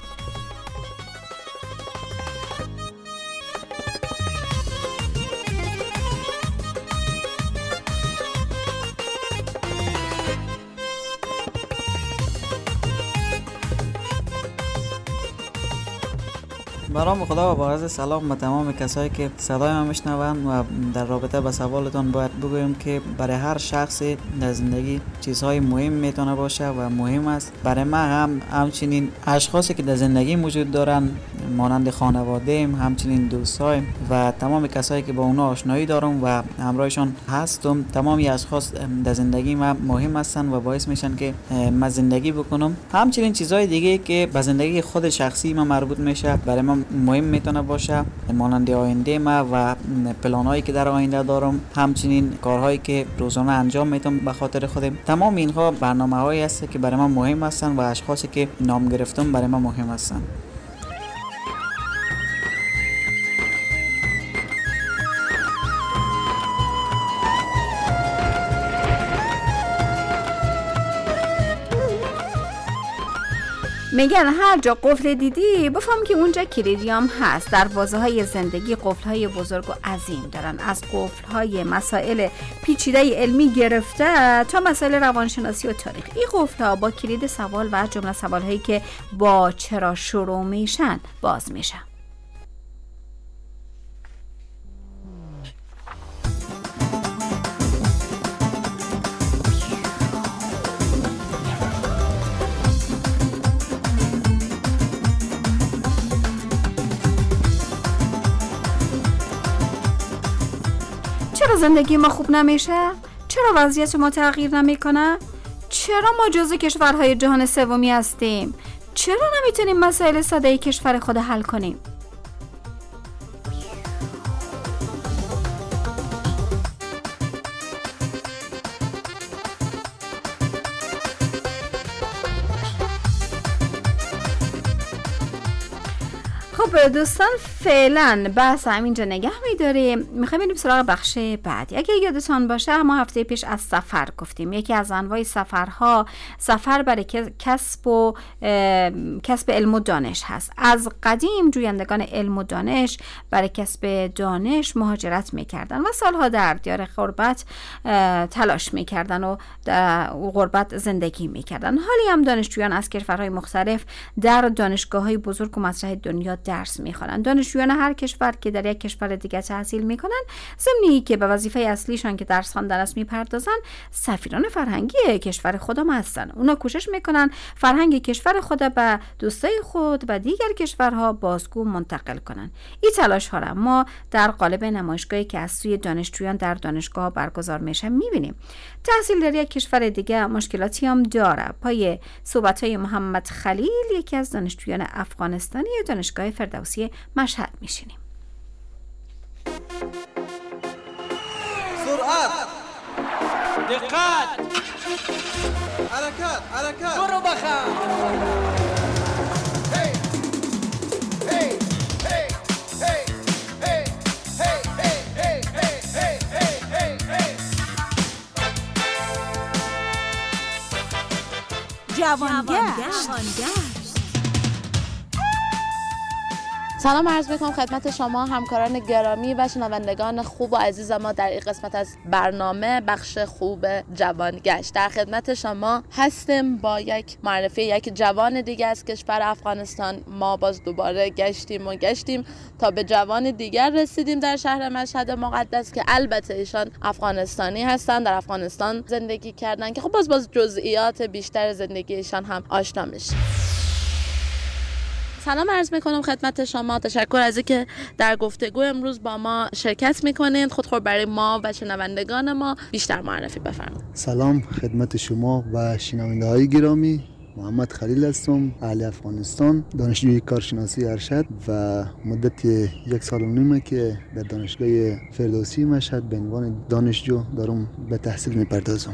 برام خدا و با عرض سلام به تمام کسایی که صدای من میشنوند و در رابطه با سوالتون باید بگویم که برای هر شخصی در زندگی چیزهای مهم میتونه باشه و مهم است. برای من همچنین اشخاصی که در زندگی موجود دارن مانند خانواده، همچنین دوستای و تمام کسایی که با اونا آشنایی دارم و همراهشون هستم، تمامی اشخاص در زندگی من مهم هستن و باعث میشن که من زندگی بکنم. همچنین چیزهای دیگه که به زندگی خود شخصی من مربوط میشه برای من مهم میتونه باشه، مانند آینده ما و پلانایی که در آینده دارم، همچنین کارهایی که روزانه انجام میدم به خاطر خودم. تمام اینها برنامه‌هایی هست که برای من مهم هستن و اشخاصی که نام گرفتم برای من مهم هستن. میگن هر جا قفل دیدی بفهم که اونجا کلیدی هم هست. دروازه های زندگی قفل های بزرگ و عظیم دارن، از قفل های مسائل پیچیده علمی گرفته تا مسائل روانشناسی و تاریخ. این قفل ها با کلید سوال و جمله سوال هایی که با چرا شروع میشن باز میشن. چرا زندگی ما خوب نمیشه؟ چرا وضعیت ما تغییر نمیکنه؟ چرا ما جزو کشورهای جهان سومی هستیم؟ چرا نمیتونیم مسائل ساده کشور خود حل کنیم؟ خب دوستان، فعلا بحث همینجا نگه می‌داریم. میخوایم بریم سراغ بخش بعدی. اگه یادتون باشه ما هفته پیش از سفر گفتیم. یکی از انواع سفرها سفر برای کسب علم و دانش هست. از قدیم جویندگان علم و دانش برای کسب دانش مهاجرت میکردن و سالها در دیار غربت تلاش میکردن و در غربت زندگی میکردن. حالی هم دانشجویان از کشورهای مختلف در دانشگاه‌های بزرگ و مطرح دنیا درس میخوانند. دانشجویان هر کشور که در یک کشور دیگه تحصیل میکنن، ضمنی که به وظیفه اصلیشان که درس خواندن است میپردازن، سفیران فرهنگی کشور خودم هستن. اونا کوشش میکنن فرهنگ کشور خود به دوستای خود و دیگر کشورها بازگو منتقل کنن. این تلاش ها را ما در قالب نمایشگاهی که از سوی دانشجویان در دانشگاه برگزار میشه میبینیم. تحصیل در یک کشور دیگه مشکلاتی هم داره. پای صحبت‌های محمد خلیل، یکی از دانشجویان افغانستانی دانشگاه فردوسی مشهد میشینیم. سرعت، دقت، حرکت، برو بخم. جوانگشت. سلام عرض میکنم خدمت شما همکاران گرامی و شنوندگان خوب و عزیز ما در این قسمت از برنامه بخش خوب جوانگشت. در خدمت شما هستیم با یک معرفی یک جوان دیگه از کشور افغانستان. ما باز دوباره گشتیم تا به جوان دیگر رسیدیم در شهر مشهد مقدس که البته ایشان افغانستانی هستن، در افغانستان زندگی کردن که خب باز جزئیات بیشتر زندگی ایشان هم آشنا میشه. سلام عرض میکنم خدمت شما. تشکر از اینکه در گفتگو امروز با ما شرکت میکنید. خود برای ما و شنوندگان ما بیشتر معرفی بفرمایید. سلام خدمت شما و شنونده های گرامی. محمد خلیل هستم، اهل افغانستان، دانشجوی کارشناسی ارشد و مدت 1 سال و نیمه که در دانشگاه فردوسی مشهد به عنوان دانشجو دارم به تحصیل میپردازم.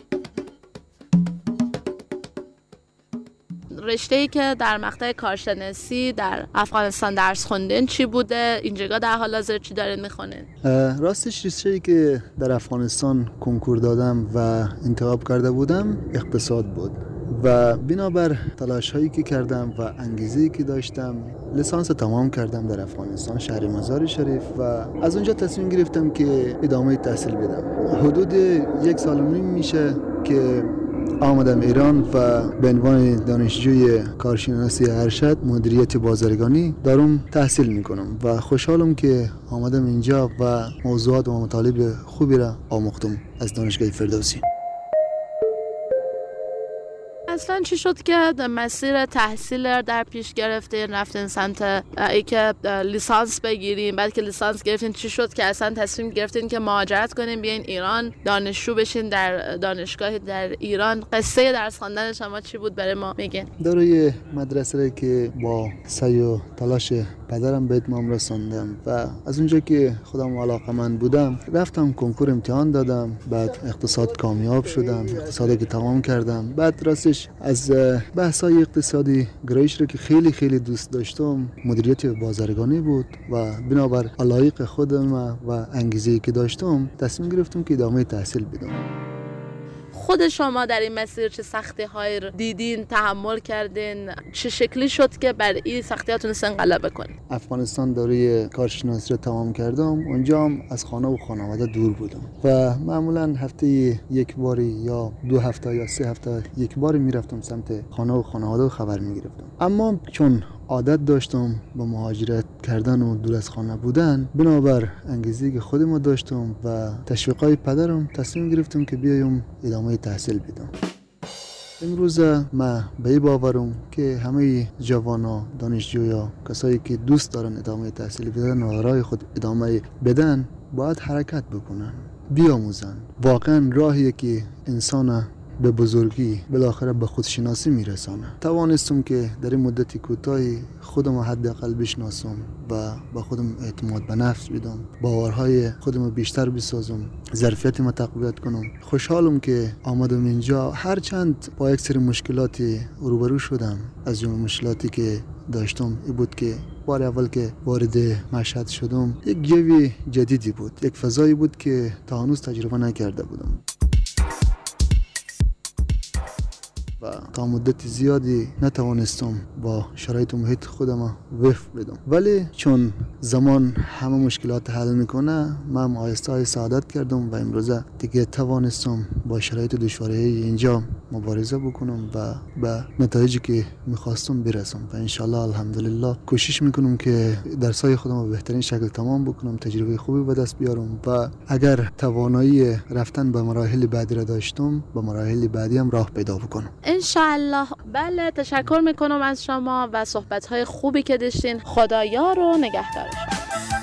رشته‌ای که در مقطع کارشناسی در افغانستان درس خوندین چی بوده؟ اینجا در حال حاضر چی دارین میخونین؟ راستش رشته‌ای که در افغانستان کنکور دادم و انتخاب کرده بودم اقتصاد بود و بنابر تلاش هایی که کردم و انگیزه‌ای که داشتم لیسانس تمام کردم در افغانستان شهر مزار شریف و از اونجا تصمیم گرفتم که ادامه تحصیل بدم. حدود 1 سال و نیم میشه که آمدم ایران و به عنوان دانشجوی کارشناسی ارشد مدیریت بازرگانی دارم تحصیل میکنم و خوشحالم که آمدم اینجا و موضوعات و مطالب خوبی را آموختم از دانشگاه فردوسی. اصلا چی شد که مسیر تحصیل در پیش گرفتین، رفتین سمت ای که لیسانس بگیرین؟ بعد که لیسانس گرفتین چی شد که اصلا تصمیم گرفتین که مهاجرت کنین بیاین ایران دانشجو بشین در دانشگاه در ایران؟ قصه درس خواندن شما چی بود برای ما میگین؟ دارای مدرسه که با سعی و تلاش پدرم به اتمام رساندم و از اونجا که خودم علاقه‌مند بودم رفتم کنکور امتحان دادم، بعد اقتصاد کامیاب شدم، اقتصادی که تمام کردم. بعد راستش از بحث‌های اقتصادی گرایش رو که خیلی خیلی دوست داشتم مدیریت بازرگانی بود و بنابر علایق خودم و انگیزه‌ای که داشتم تصمیم گرفتم که ادامه تحصیل بدم. خود شما در این مسیر چه سختی‌هایی رو دیدین، تحمل کردین؟ چه شکلی شد که بر این سختی‌ها تونستین غلبه کنین؟ افغانستان دوره کارشناسی رو تمام کردم. اونجا هم از خانه و خانواده دور بودم و معمولاً هفته 1 بار یا 2 هفته یا 3 هفته 1 بار میرفتم سمت خانه و خانواده و خبر میگرفتم. اما چون عادت داشتم با مهاجرت کردن و دور از خانه بودن، بنابر انگیزه‌ای که خودم داشتم و تشویقای پدرم تصمیم گرفتم که بیایم ادامه تحصیل بدم. امروز من به باورم که همه جوانا، دانشجویا، کسایی که دوست دارن ادامه تحصیل بدن و راه خود ادامه بدن باید حرکت بکنن بیاموزن. واقعا راهیه که انسان به بزرگی بالاخره به خودشناسی میرسانه. توانستم که در این مدت کوتاهی خودم حداقل بشناسم و با خودم اعتماد به نفس بدم، باورهای خودم بیشتر بسازم، ظرفیتم تقویت کنم. خوشحالم که آمدم اینجا، هرچند با یک سری مشکلاتی روبرو شدم. از جمله مشکلاتی که داشتم این بود که بار اول که وارد مشهد شدم یک جوی جدیدی بود، یک فضایی بود که تا هنوز تجربه نکرده بودم و تا مدت زیادی نتوانستم با شرایط و محیط خودم وفق بدم. ولی چون زمان همه مشکلات حل میکنه، من آهسته آهسته عادت کردم و امروزه دیگه توانستم با شرایط دشواری اینجا مبارزه بکنم و به نتایجی که میخواستم برسم و انشالله الحمدلله کوشش میکنم که درسای خودم رو بهترین شکل تمام بکنم، تجربه خوبی به دست بیارم و اگر توانایی رفتن به مراحل بعدی را داشتم، به مراحل بعدی هم راه پیدا بکنم انشالله. بله، تشکر میکنم از شما و صحبت‌های خوبی که داشتین. خدایار و نگهدار شما.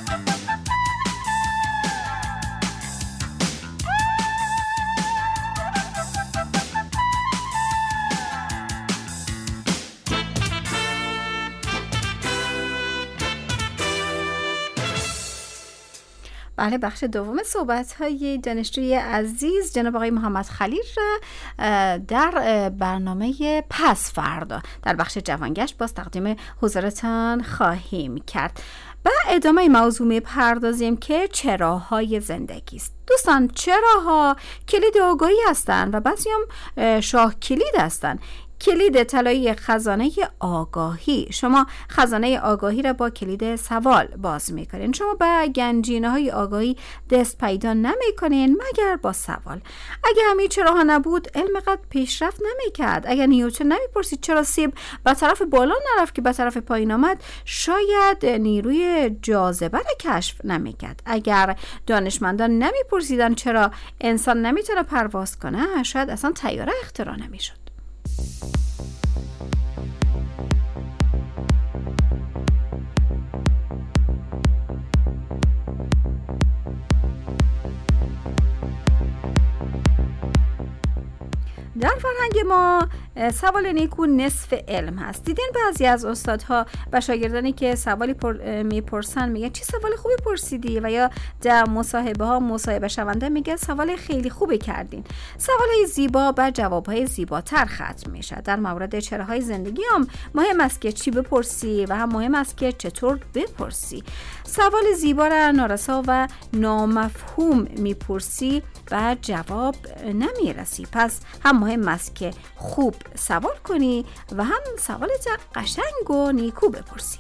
بله، بخش دوم صحبت‌های دانشجوی عزیز جناب آقای محمد خلیل را در برنامه پس فردا در بخش جوانگشت باز تقدیم حضورتان خواهیم کرد. با ادامه موضوع می‌پردازیم که چراهای زندگی است. دوستان، چراها کلید آگاهی هستند و بعضی هم شاه کلید هستند. کلید طلایی خزانه آگاهی. شما خزانه آگاهی را با کلید سوال باز میکنین. شما به گنجینه های آگاهی دست پیدا نمیکنین مگر با سوال. اگه همین چراها نبود علم قد پیشرفت نمیکرد. اگر نیوتن نمیپرسید چرا سیب به طرف بالا نرفت که به طرف پایین آمد، شاید نیروی جاذبه را کشف نمیکرد. اگر دانشمندان نمیپرسیدن چرا انسان نمیتونه پرواز کنه، شاید اصلا طیاره اختراع نمیشد. در فرهنگ ما سوال نیکو نصف علم هست. دیدین بعضی از استادها و شاگردانی که سوالی میپرسن میگن چی سوال خوبی پرسیدی، و یا در مصاحبه ها مصاحبه شونده میگه سوال خیلی خوبی کردین. سوالهای زیبا بر جوابهای زیباتر ختم میشه. در مورد چراهای زندگی هم مهم است که چی بپرسی و هم مهم است که چطور بپرسی. سوال زیبا را نارسا و نامفهوم میپرسی و جواب نمیرسی. پس هم مهم است که خوب سوال کنی و هم سوالت قشنگ و نیکو بپرسی.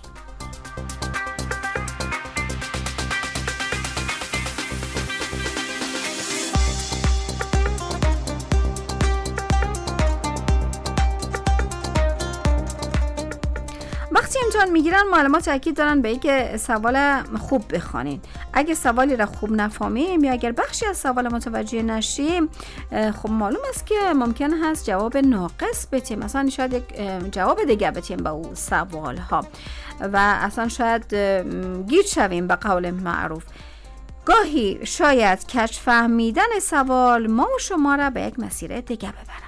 وقتی امتحان میگیرن معلمان تاکید دارن به اینکه سوال خوب بخوانین. اگه سوالی را خوب نفهمیم یا اگر بخشی از سوال متوجه نشیم، خب معلوم است که ممکن هست جواب ناقص بدیم، مثلا شاید یک جواب دیگه بدیم به اون سوال ها و اصلا شاید گیج شویم به قول معروف. گاهی شاید کج فهمیدن سوال ما و شما را به یک مسیر دیگه ببرن.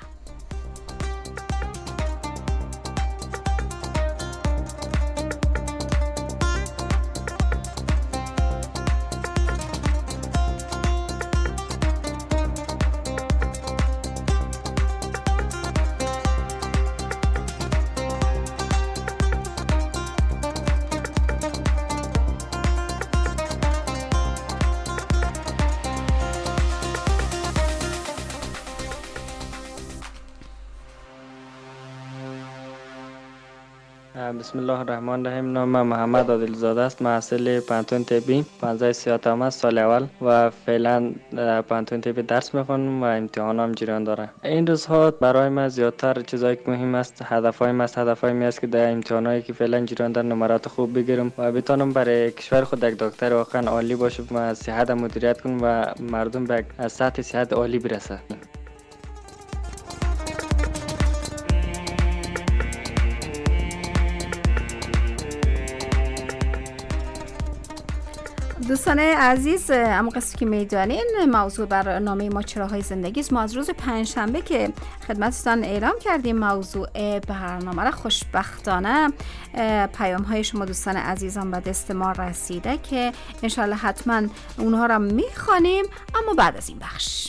بسم الله الرحمن الرحیم. نام محمد عادلزاده است، محصل پانتون طبی 15 سیاتم است، سال اول و فعلا در پانتون طبی درس میخونم و امتحانم جریان داره. این روزها برای من زیادتر چیزایی که مهم است هدفهایم است که در امتحانایی که فعلا جریان داره نمرات خوب بگیرم و بتونم برای کشور خود یک دکتر واقعا عالی باشم و صحت مدیریت کنم و مردم به سطح صحت عالی برسه. دوستان عزیز، اما قصه که میدانین موضوع برنامه ما چراهای زندگی است. ما از روز پنجشنبه که خدمتتان اعلام کردیم موضوع برنامه را، خوشبختانه پیام های شما دوستان عزیزان به دست ما رسیده که انشالله حتما اونها را میخوانیم، اما بعد از این بخش.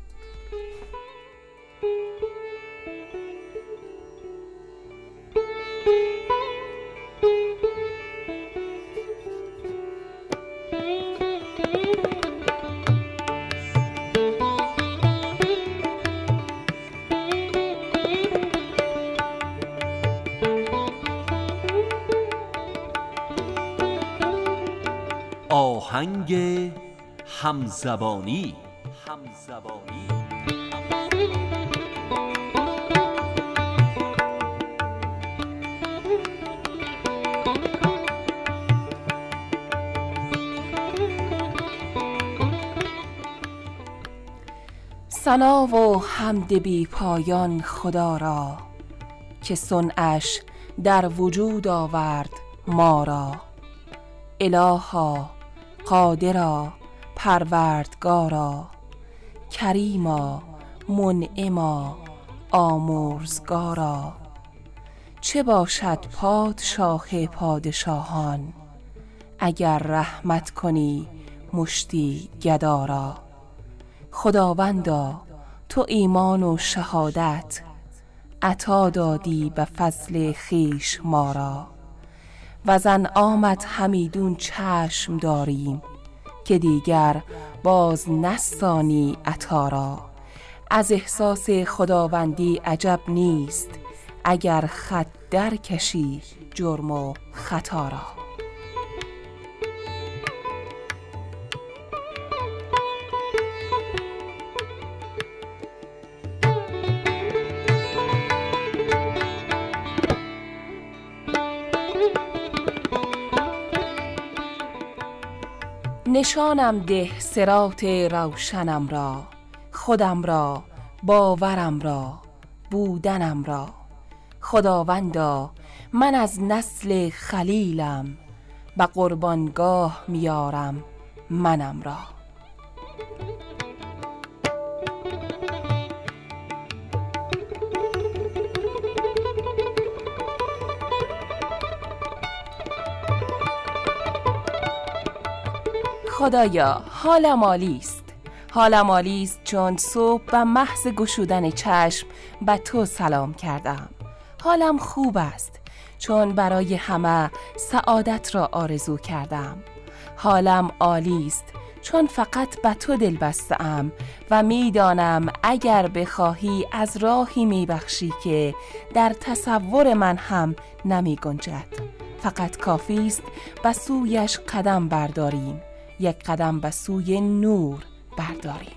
آهنگ همزبانی. ثنا و حمد بی پایان خدا را که صنعش در وجود آورد ما را. الها، قادرا، پروردگارا، کریما، منعما، آمرزگارا. چه باشد پادشاه پادشاهان اگر رحمت کنی مشتی گدارا. خداوندا تو ایمان و شهادت عطا دادی به فضل خویش ما را. و انعامت همیدون چشم داریم که دیگر باز نستانی عطا را. از احساس خداوندی عجب نیست اگر خط در کشی جرم و خطا را. نشانم ده صراط روشنم را، خودم را، باورم را، بودنم را. خداوندا من از نسل خلیلم، به قربانگاه میارم منم را. خدایا حالم عالی است. حالم عالی است چون صبح به محض گشودن چشم به تو سلام کردم. حالم خوب است چون برای همه سعادت را آرزو کردم. حالم عالی است چون فقط به تو دل بستم و میدانم اگر بخواهی از راهی میبخشی که در تصور من هم نمی گنجد. فقط کافی است به سویش قدم برداریم، یک قدم به سوی نور برداریم.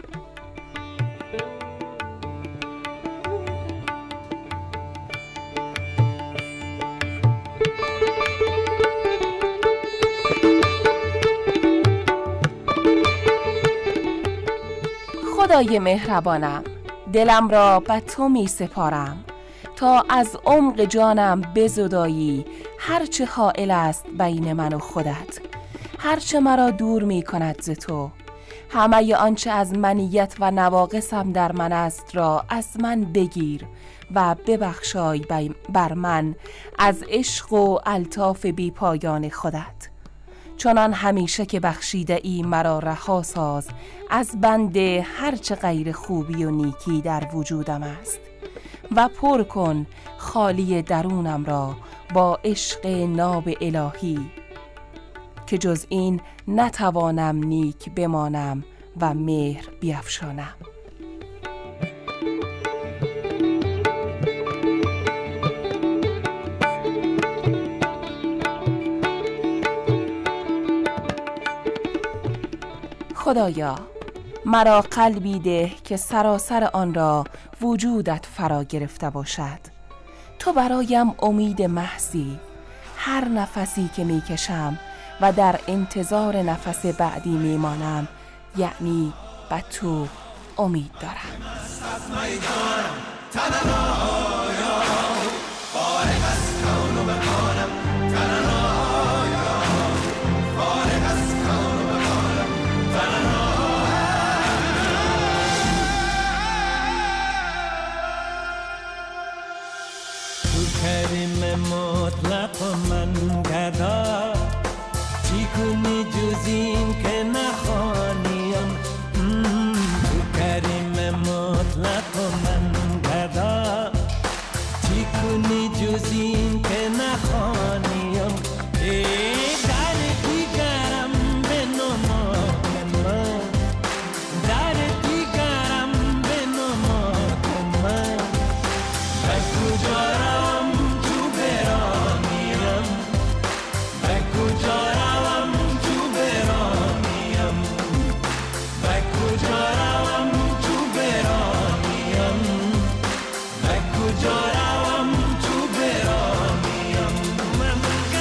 خدای مهربانم، دلم را به تو می سپارم تا از عمق جانم بزدایی هرچه حائل است بین من و خودت، هرچه مرا دور می کند ز تو. همه آنچه از منیت و نواقصم در من است را از من بگیر و ببخشای بر من از عشق و الطاف بی پایان خودت. چنان همیشه که بخشیده ای مرا رها ساز از بند هرچه غیر خوبی و نیکی در وجودم است و پر کن خالی درونم را با عشق ناب الهی که جز این نتوانم نیک بمانم و مهر بیفشانم. خدایا مرا قلبی ده که سراسر آن را وجودت فرا گرفته باشد. تو برایم امید محضی، هر نفسی که میکشم و در انتظار نفس بعدی میمانم، یعنی به تو امید دارم. کنی جز این که نخوانیم تو کریم مطلق و من گدا چی کنی جز این که نخوانیم در دیگرم بنما که من در دیگرم بنما که من به کجا روم تو برانیم به کجا روم تو برانیم به کجا روم تو برانیم به کجا روم تو برانیم من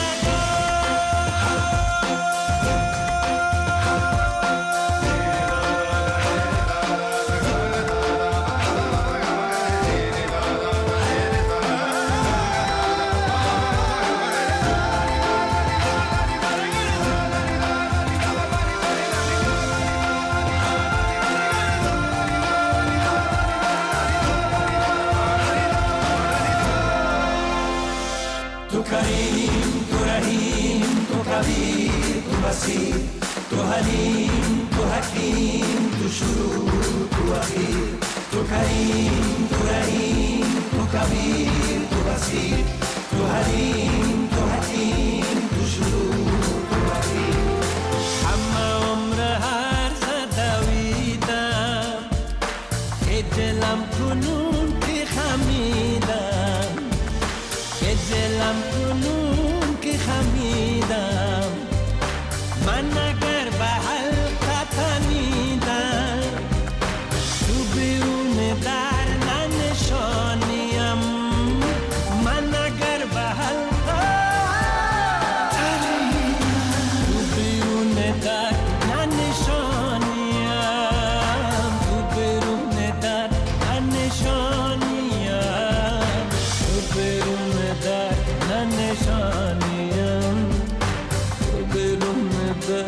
تو کریم تو رحیم تو کبیر تو بصیر تو حلیم تو حکیم تو شروع تو اخیر تو کریم تو رحیم تو کبیر تو بصیر تو حلیم تو حکیم تو شروع تو اخیر همه عمر هر زدویدم خجلم کنون که خمیدم خجلم کنون که خمیدم من اگر به حلقه تنیدم تو بیرون در ننشانیم من اگر به حلقه تنیدم تو بیرون در ننشانیم تو بیرون در ننشانیم تو بیرون در ننشانیم تو بیرون در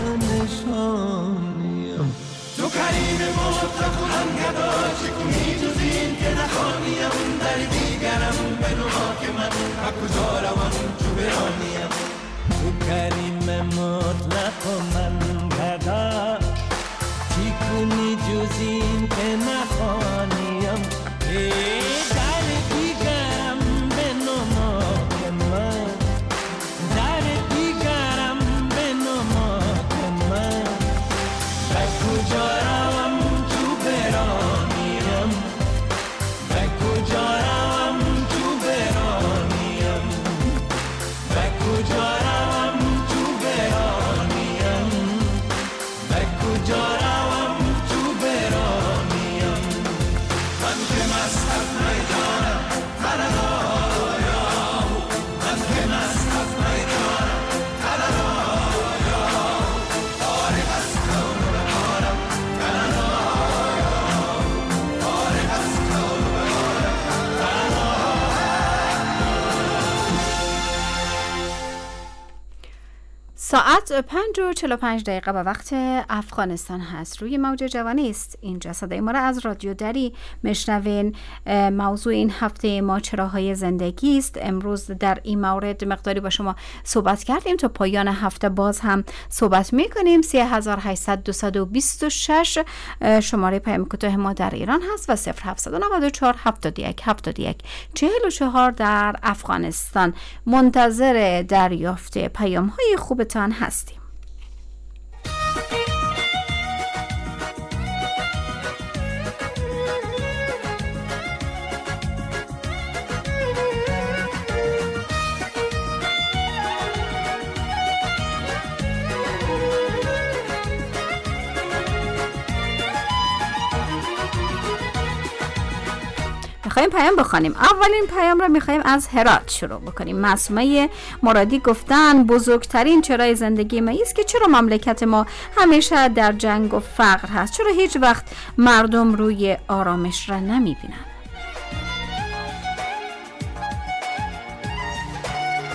ننشانیم تو کریم مطلق و من گدا چی کنی جز این که نخوانیم در دیگرم بنما که من به کجا روم چو برانیم تو کریم مطلق و من گدا چی کنی جز این که نخوانیم در دیگرم بنما که من در دیگرم بنما که من به کجا روم تو برانیم به کجا روم تو برانیم به کجا روم تو برانیم به کجا روم تو برانیم من که مذهب میدانم تنهایا من که مذهب میدانم تنهایا فارغ از کون و بهارم تنهایا فارغ از کون و بهارم ساعت 5:45 به وقت افغانستان هست. روی موج جوانی است. اینجا صدای ما را از رادیو دری میشنوین. موضوع این هفته ما چراهای زندگی است. امروز در این مورد مقداری با شما صحبت کردیم. تا پایان هفته باز هم صحبت میکنیم. 3800 شماره پیام کوتاه ما در ایران هست و 0794 71 71 44 در افغانستان. منتظر دریافت پیام های خوبتان هستیم. میخوایم پیام بخوانیم. اولین پیام را میخوایم از هرات شروع بکنیم. معصومه مرادی گفتن بزرگترین چرای زندگی ما است که چرا مملکت ما همیشه در جنگ و فقر هست؟ چرا هیچ وقت مردم روی آرامش را نمیبینن؟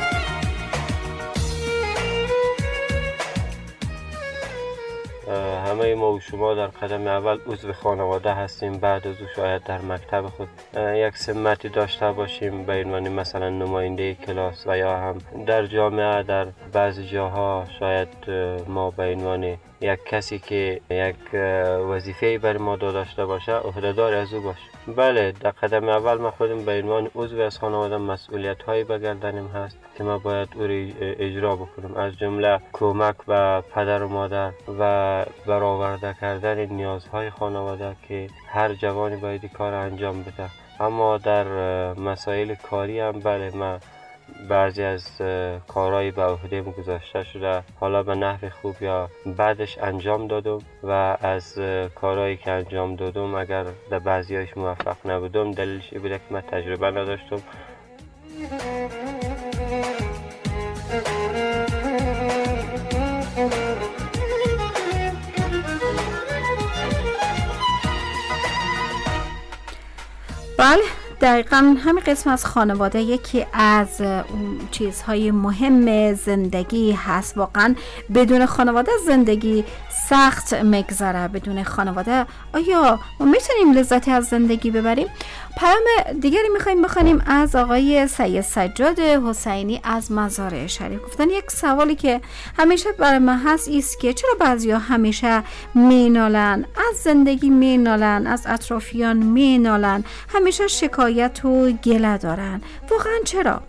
همه همه ما و شما در قدم اول عضو خانواده هستیم، بعد از او شاید در مکتب خود یک سمتی داشته باشیم، به عنوان مثلا نماینده کلاس، و یا هم در جامعه در بعضی جاها شاید ما به عنوان یک کسی که یک وظیفه‌ای برای ما داشته باشه عهده‌دار از او باشه. بله، در قدم اول ما خودم به عنوان عضو از خانواده مسئولیت هایی به گردنم هست که ما باید او را اجرا بکنم، از جمله کمک به پدر و مادر و برآورده کردن نیازهای خانواده که هر جوانی باید کار انجام بده. اما در مسائل کاری هم بله، من بعضی از کارهایی به عهده گذاشته شده، حالا به نحو خوب یا بعدش انجام دادم، و از کارهایی که انجام دادم اگر در بعضی‌هاش موفق نبودم دلیلش این بوده که من تجربه نداشتم. بله، دقیقا همین قسم از خانواده یکی از چیزهای مهم زندگی هست. واقعا بدون خانواده زندگی سخت مگذره. بدون خانواده آیا ما میتونیم لذتی از زندگی ببریم؟ پیام دیگری میخواییم بخونیم از آقای سید سجاد حسینی از مزار شریف. گفتن یک سوالی که همیشه برای من هست ایست که چرا بعضیا همیشه مینالن از زندگی، مینالن از اطرافیان، مینالن، همیشه شکایت و گله دارن؟ واقعا چرا؟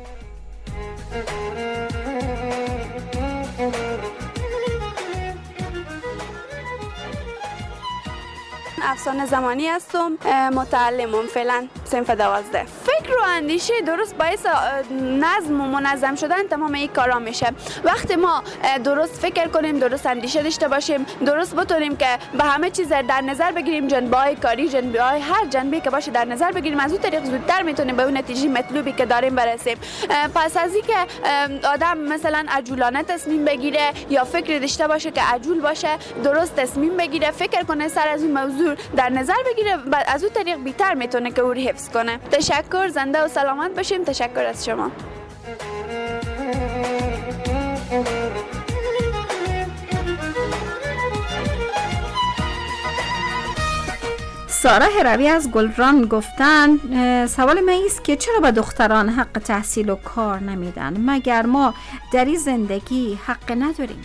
افسانه زمانی هستم، متعلمم فعلا صنف 12. فکر و اندیشه درست باعث نظم و منظم شدن تمام این کارا میشه. وقتی ما درست فکر کنیم، درست اندیشه داشته باشیم، درست بتونیم که به همه چیز در نظر بگیریم، جنبه‌های کاری، جنبه‌های هر جنبه‌ای که باشه در نظر بگیریم، از اون طریق زودتر میتونیم به اون نتیجه مطلوبی که داریم برسیم. پس از اینکه آدم مثلا عجولانه تصمیم بگیره یا فکر داشته باشه که عجول باشه، درست تصمیم بگیره، فکر کنه، سر از اون موضوع در نظر بگیره، بعد از اون طریق بیشتر میتونه که او رو حفظ کنه. تشکر، زنده و سلامت باشیم. تشکر از شما. سارا هروی از گلران گفتن سوال من ایست که چرا به دختران حق تحصیل و کار نمیدن؟ مگر ما در این زندگی حق نداریم؟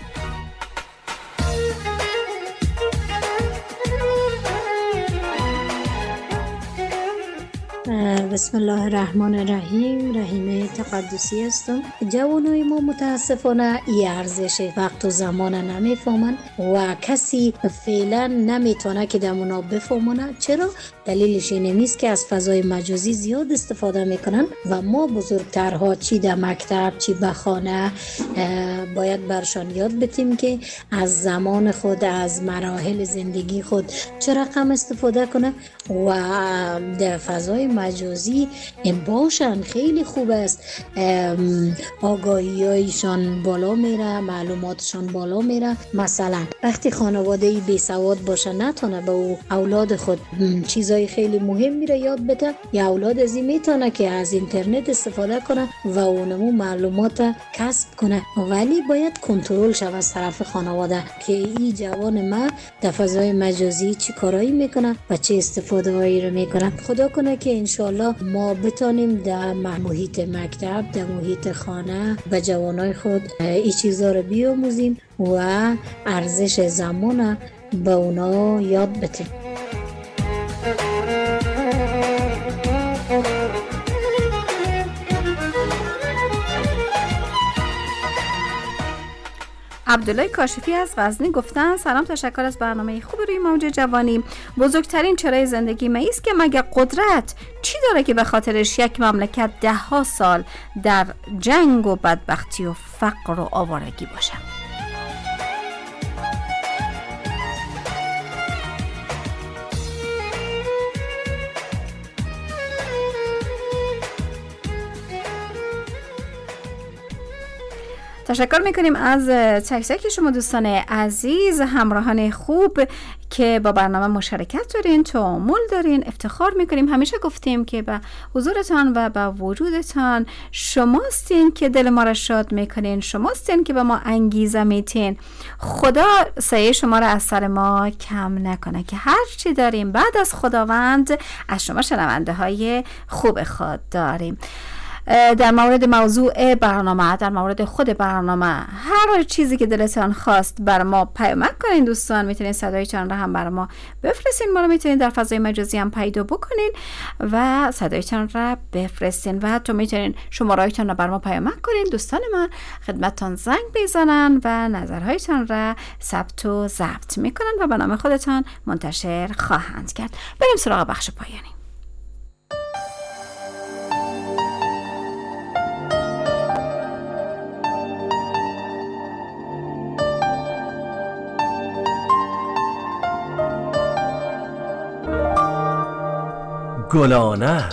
بسم الله الرحمن الرحیم. رحیمه تقدسی هستم. جوانای ما متاسفانه ای ارزش وقت و زمان نمیفهمن و کسی فعلا نمیتونه که دمونا بفهمونه. چرا؟ دلیلش این نیست که از فضای مجازی زیاد استفاده میکنن و ما بزرگترها چی در مکتب چی به خانه باید برشان یاد بدیم که از زمان خود، از مراحل زندگی خود چه رقم استفاده کنه و در فضای مجازی باشن. خیلی خوب است، آگاهی هایشان بالا میره، معلوماتشان بالا میره. مثلا وقتی خانواده ای بی سواد باشه نتونه به او اولاد خود چیزای خیلی مهم میره یاد بده، یا اولاد از این میتونه که از اینترنت استفاده کنه و اونمو معلومات کسب کنه، ولی باید کنترل شود از طرف خانواده که این جوان ما در فضای مجازی چی کارایی میکنه و چه استفاده هایی رو میکنه. خدا کنه که انشالله ما بتانیم در محیط مکتب، در محیط خانه به جوانای خود این چیزا رو بیاموزیم و ارزش زمان به اونا یاد بدیم. عبدالله کاشفی از غزنی گفتن سلام، تشکر از برنامه خوب روی موج جوانی. بزرگترین چرای زندگی ما است که مگه قدرت چی داره که به خاطرش یک مملکت 10 سال در جنگ و بدبختی و فقر و آوارگی باشه؟ تشکر میکنیم از تک تک شما دوستان عزیز، همراهان خوب که با برنامه مشارکت دارین، تعامل دارین. افتخار میکنیم، همیشه گفتیم که به حضورتان و به وجودتان شماستین که دل ما را شاد میکنین، شماستین که به ما انگیزه میتین. خدا سایه شما را از سر ما کم نکنه که هر چی داریم بعد از خداوند از شما شنونده های خوب خود داریم. در مورد موضوع برنامه، در مورد خود برنامه، هر چیزی که دلتان خواست بر ما پیامک کنین دوستان. میتونین صدایتان را هم بر ما بفرستین، ما رو میتونین در فضای مجازی هم پیدا بکنین و صدایتان را بفرستین و حتی میتونین شماره‌هایتان را بر ما پیامک کنین. دوستان ما خدمتتان زنگ بزنن و نظرهایتان را ثبت و ضبط میکنن و به نام خودتان منتشر خواهند کرد. بریم سراغ بخش پایانی. گلانه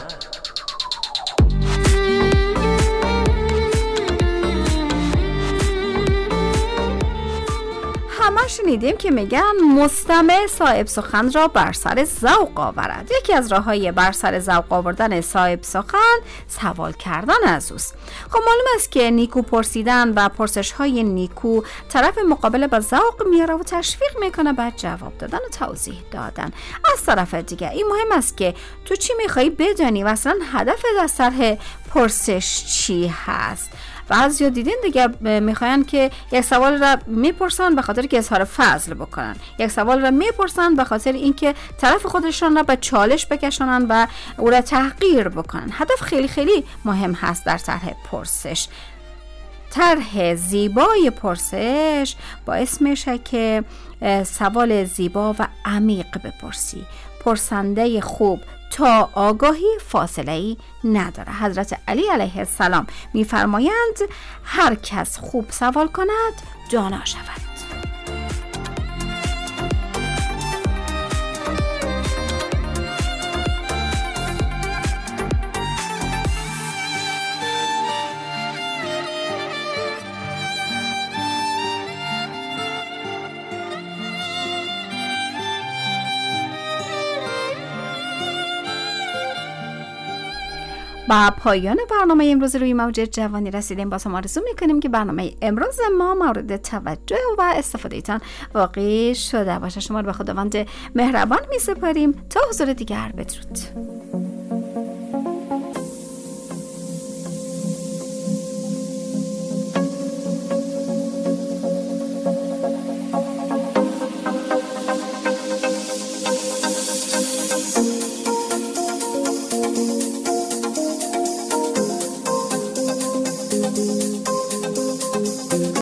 همه شنیدیم که میگن مستمع صاحب سخن را بر سر ذوق آورد. یکی از راه‌های بر سر ذوق آوردن صاحب سخن سوال کردن از اوست. خب معلوم است که نیکو پرسیدن و پرسش‌های نیکو طرف مقابل به ذوق میاره و تشویق میکنه بعد جواب دادن و توضیح دادن. از طرف دیگه این مهم است که تو چی میخوایی بدانی و اصلا هدف از طرح پرسش چی هست. بعضیا دیدین دیگه میخواین که یک سوال را میپرسن به خاطر که اظهار فضل بکنن، یک سوال را میپرسن به خاطر اینکه طرف خودشون را به چالش بکشونن و او را تحقیر بکنن. هدف خیلی خیلی مهم هست در طرح پرسش. طرح زیبای پرسش باعث میشه که سوال زیبا و عمیق بپرسی. پرسنده خوب تا آگاهی فاصله‌ای نداره. حضرت علی علیه السلام می‌فرمایند هر کس خوب سوال کند دانا شود. با پایان برنامه امروز روی موج جوانی رسیدیم. باز هم آرزو میکنیم که برنامه امروز ما مورد توجه و استفاده ایتان واقعی شده باشه. شما رو به خداوند مهربان میسپاریم تا حضور دیگر. بدرود.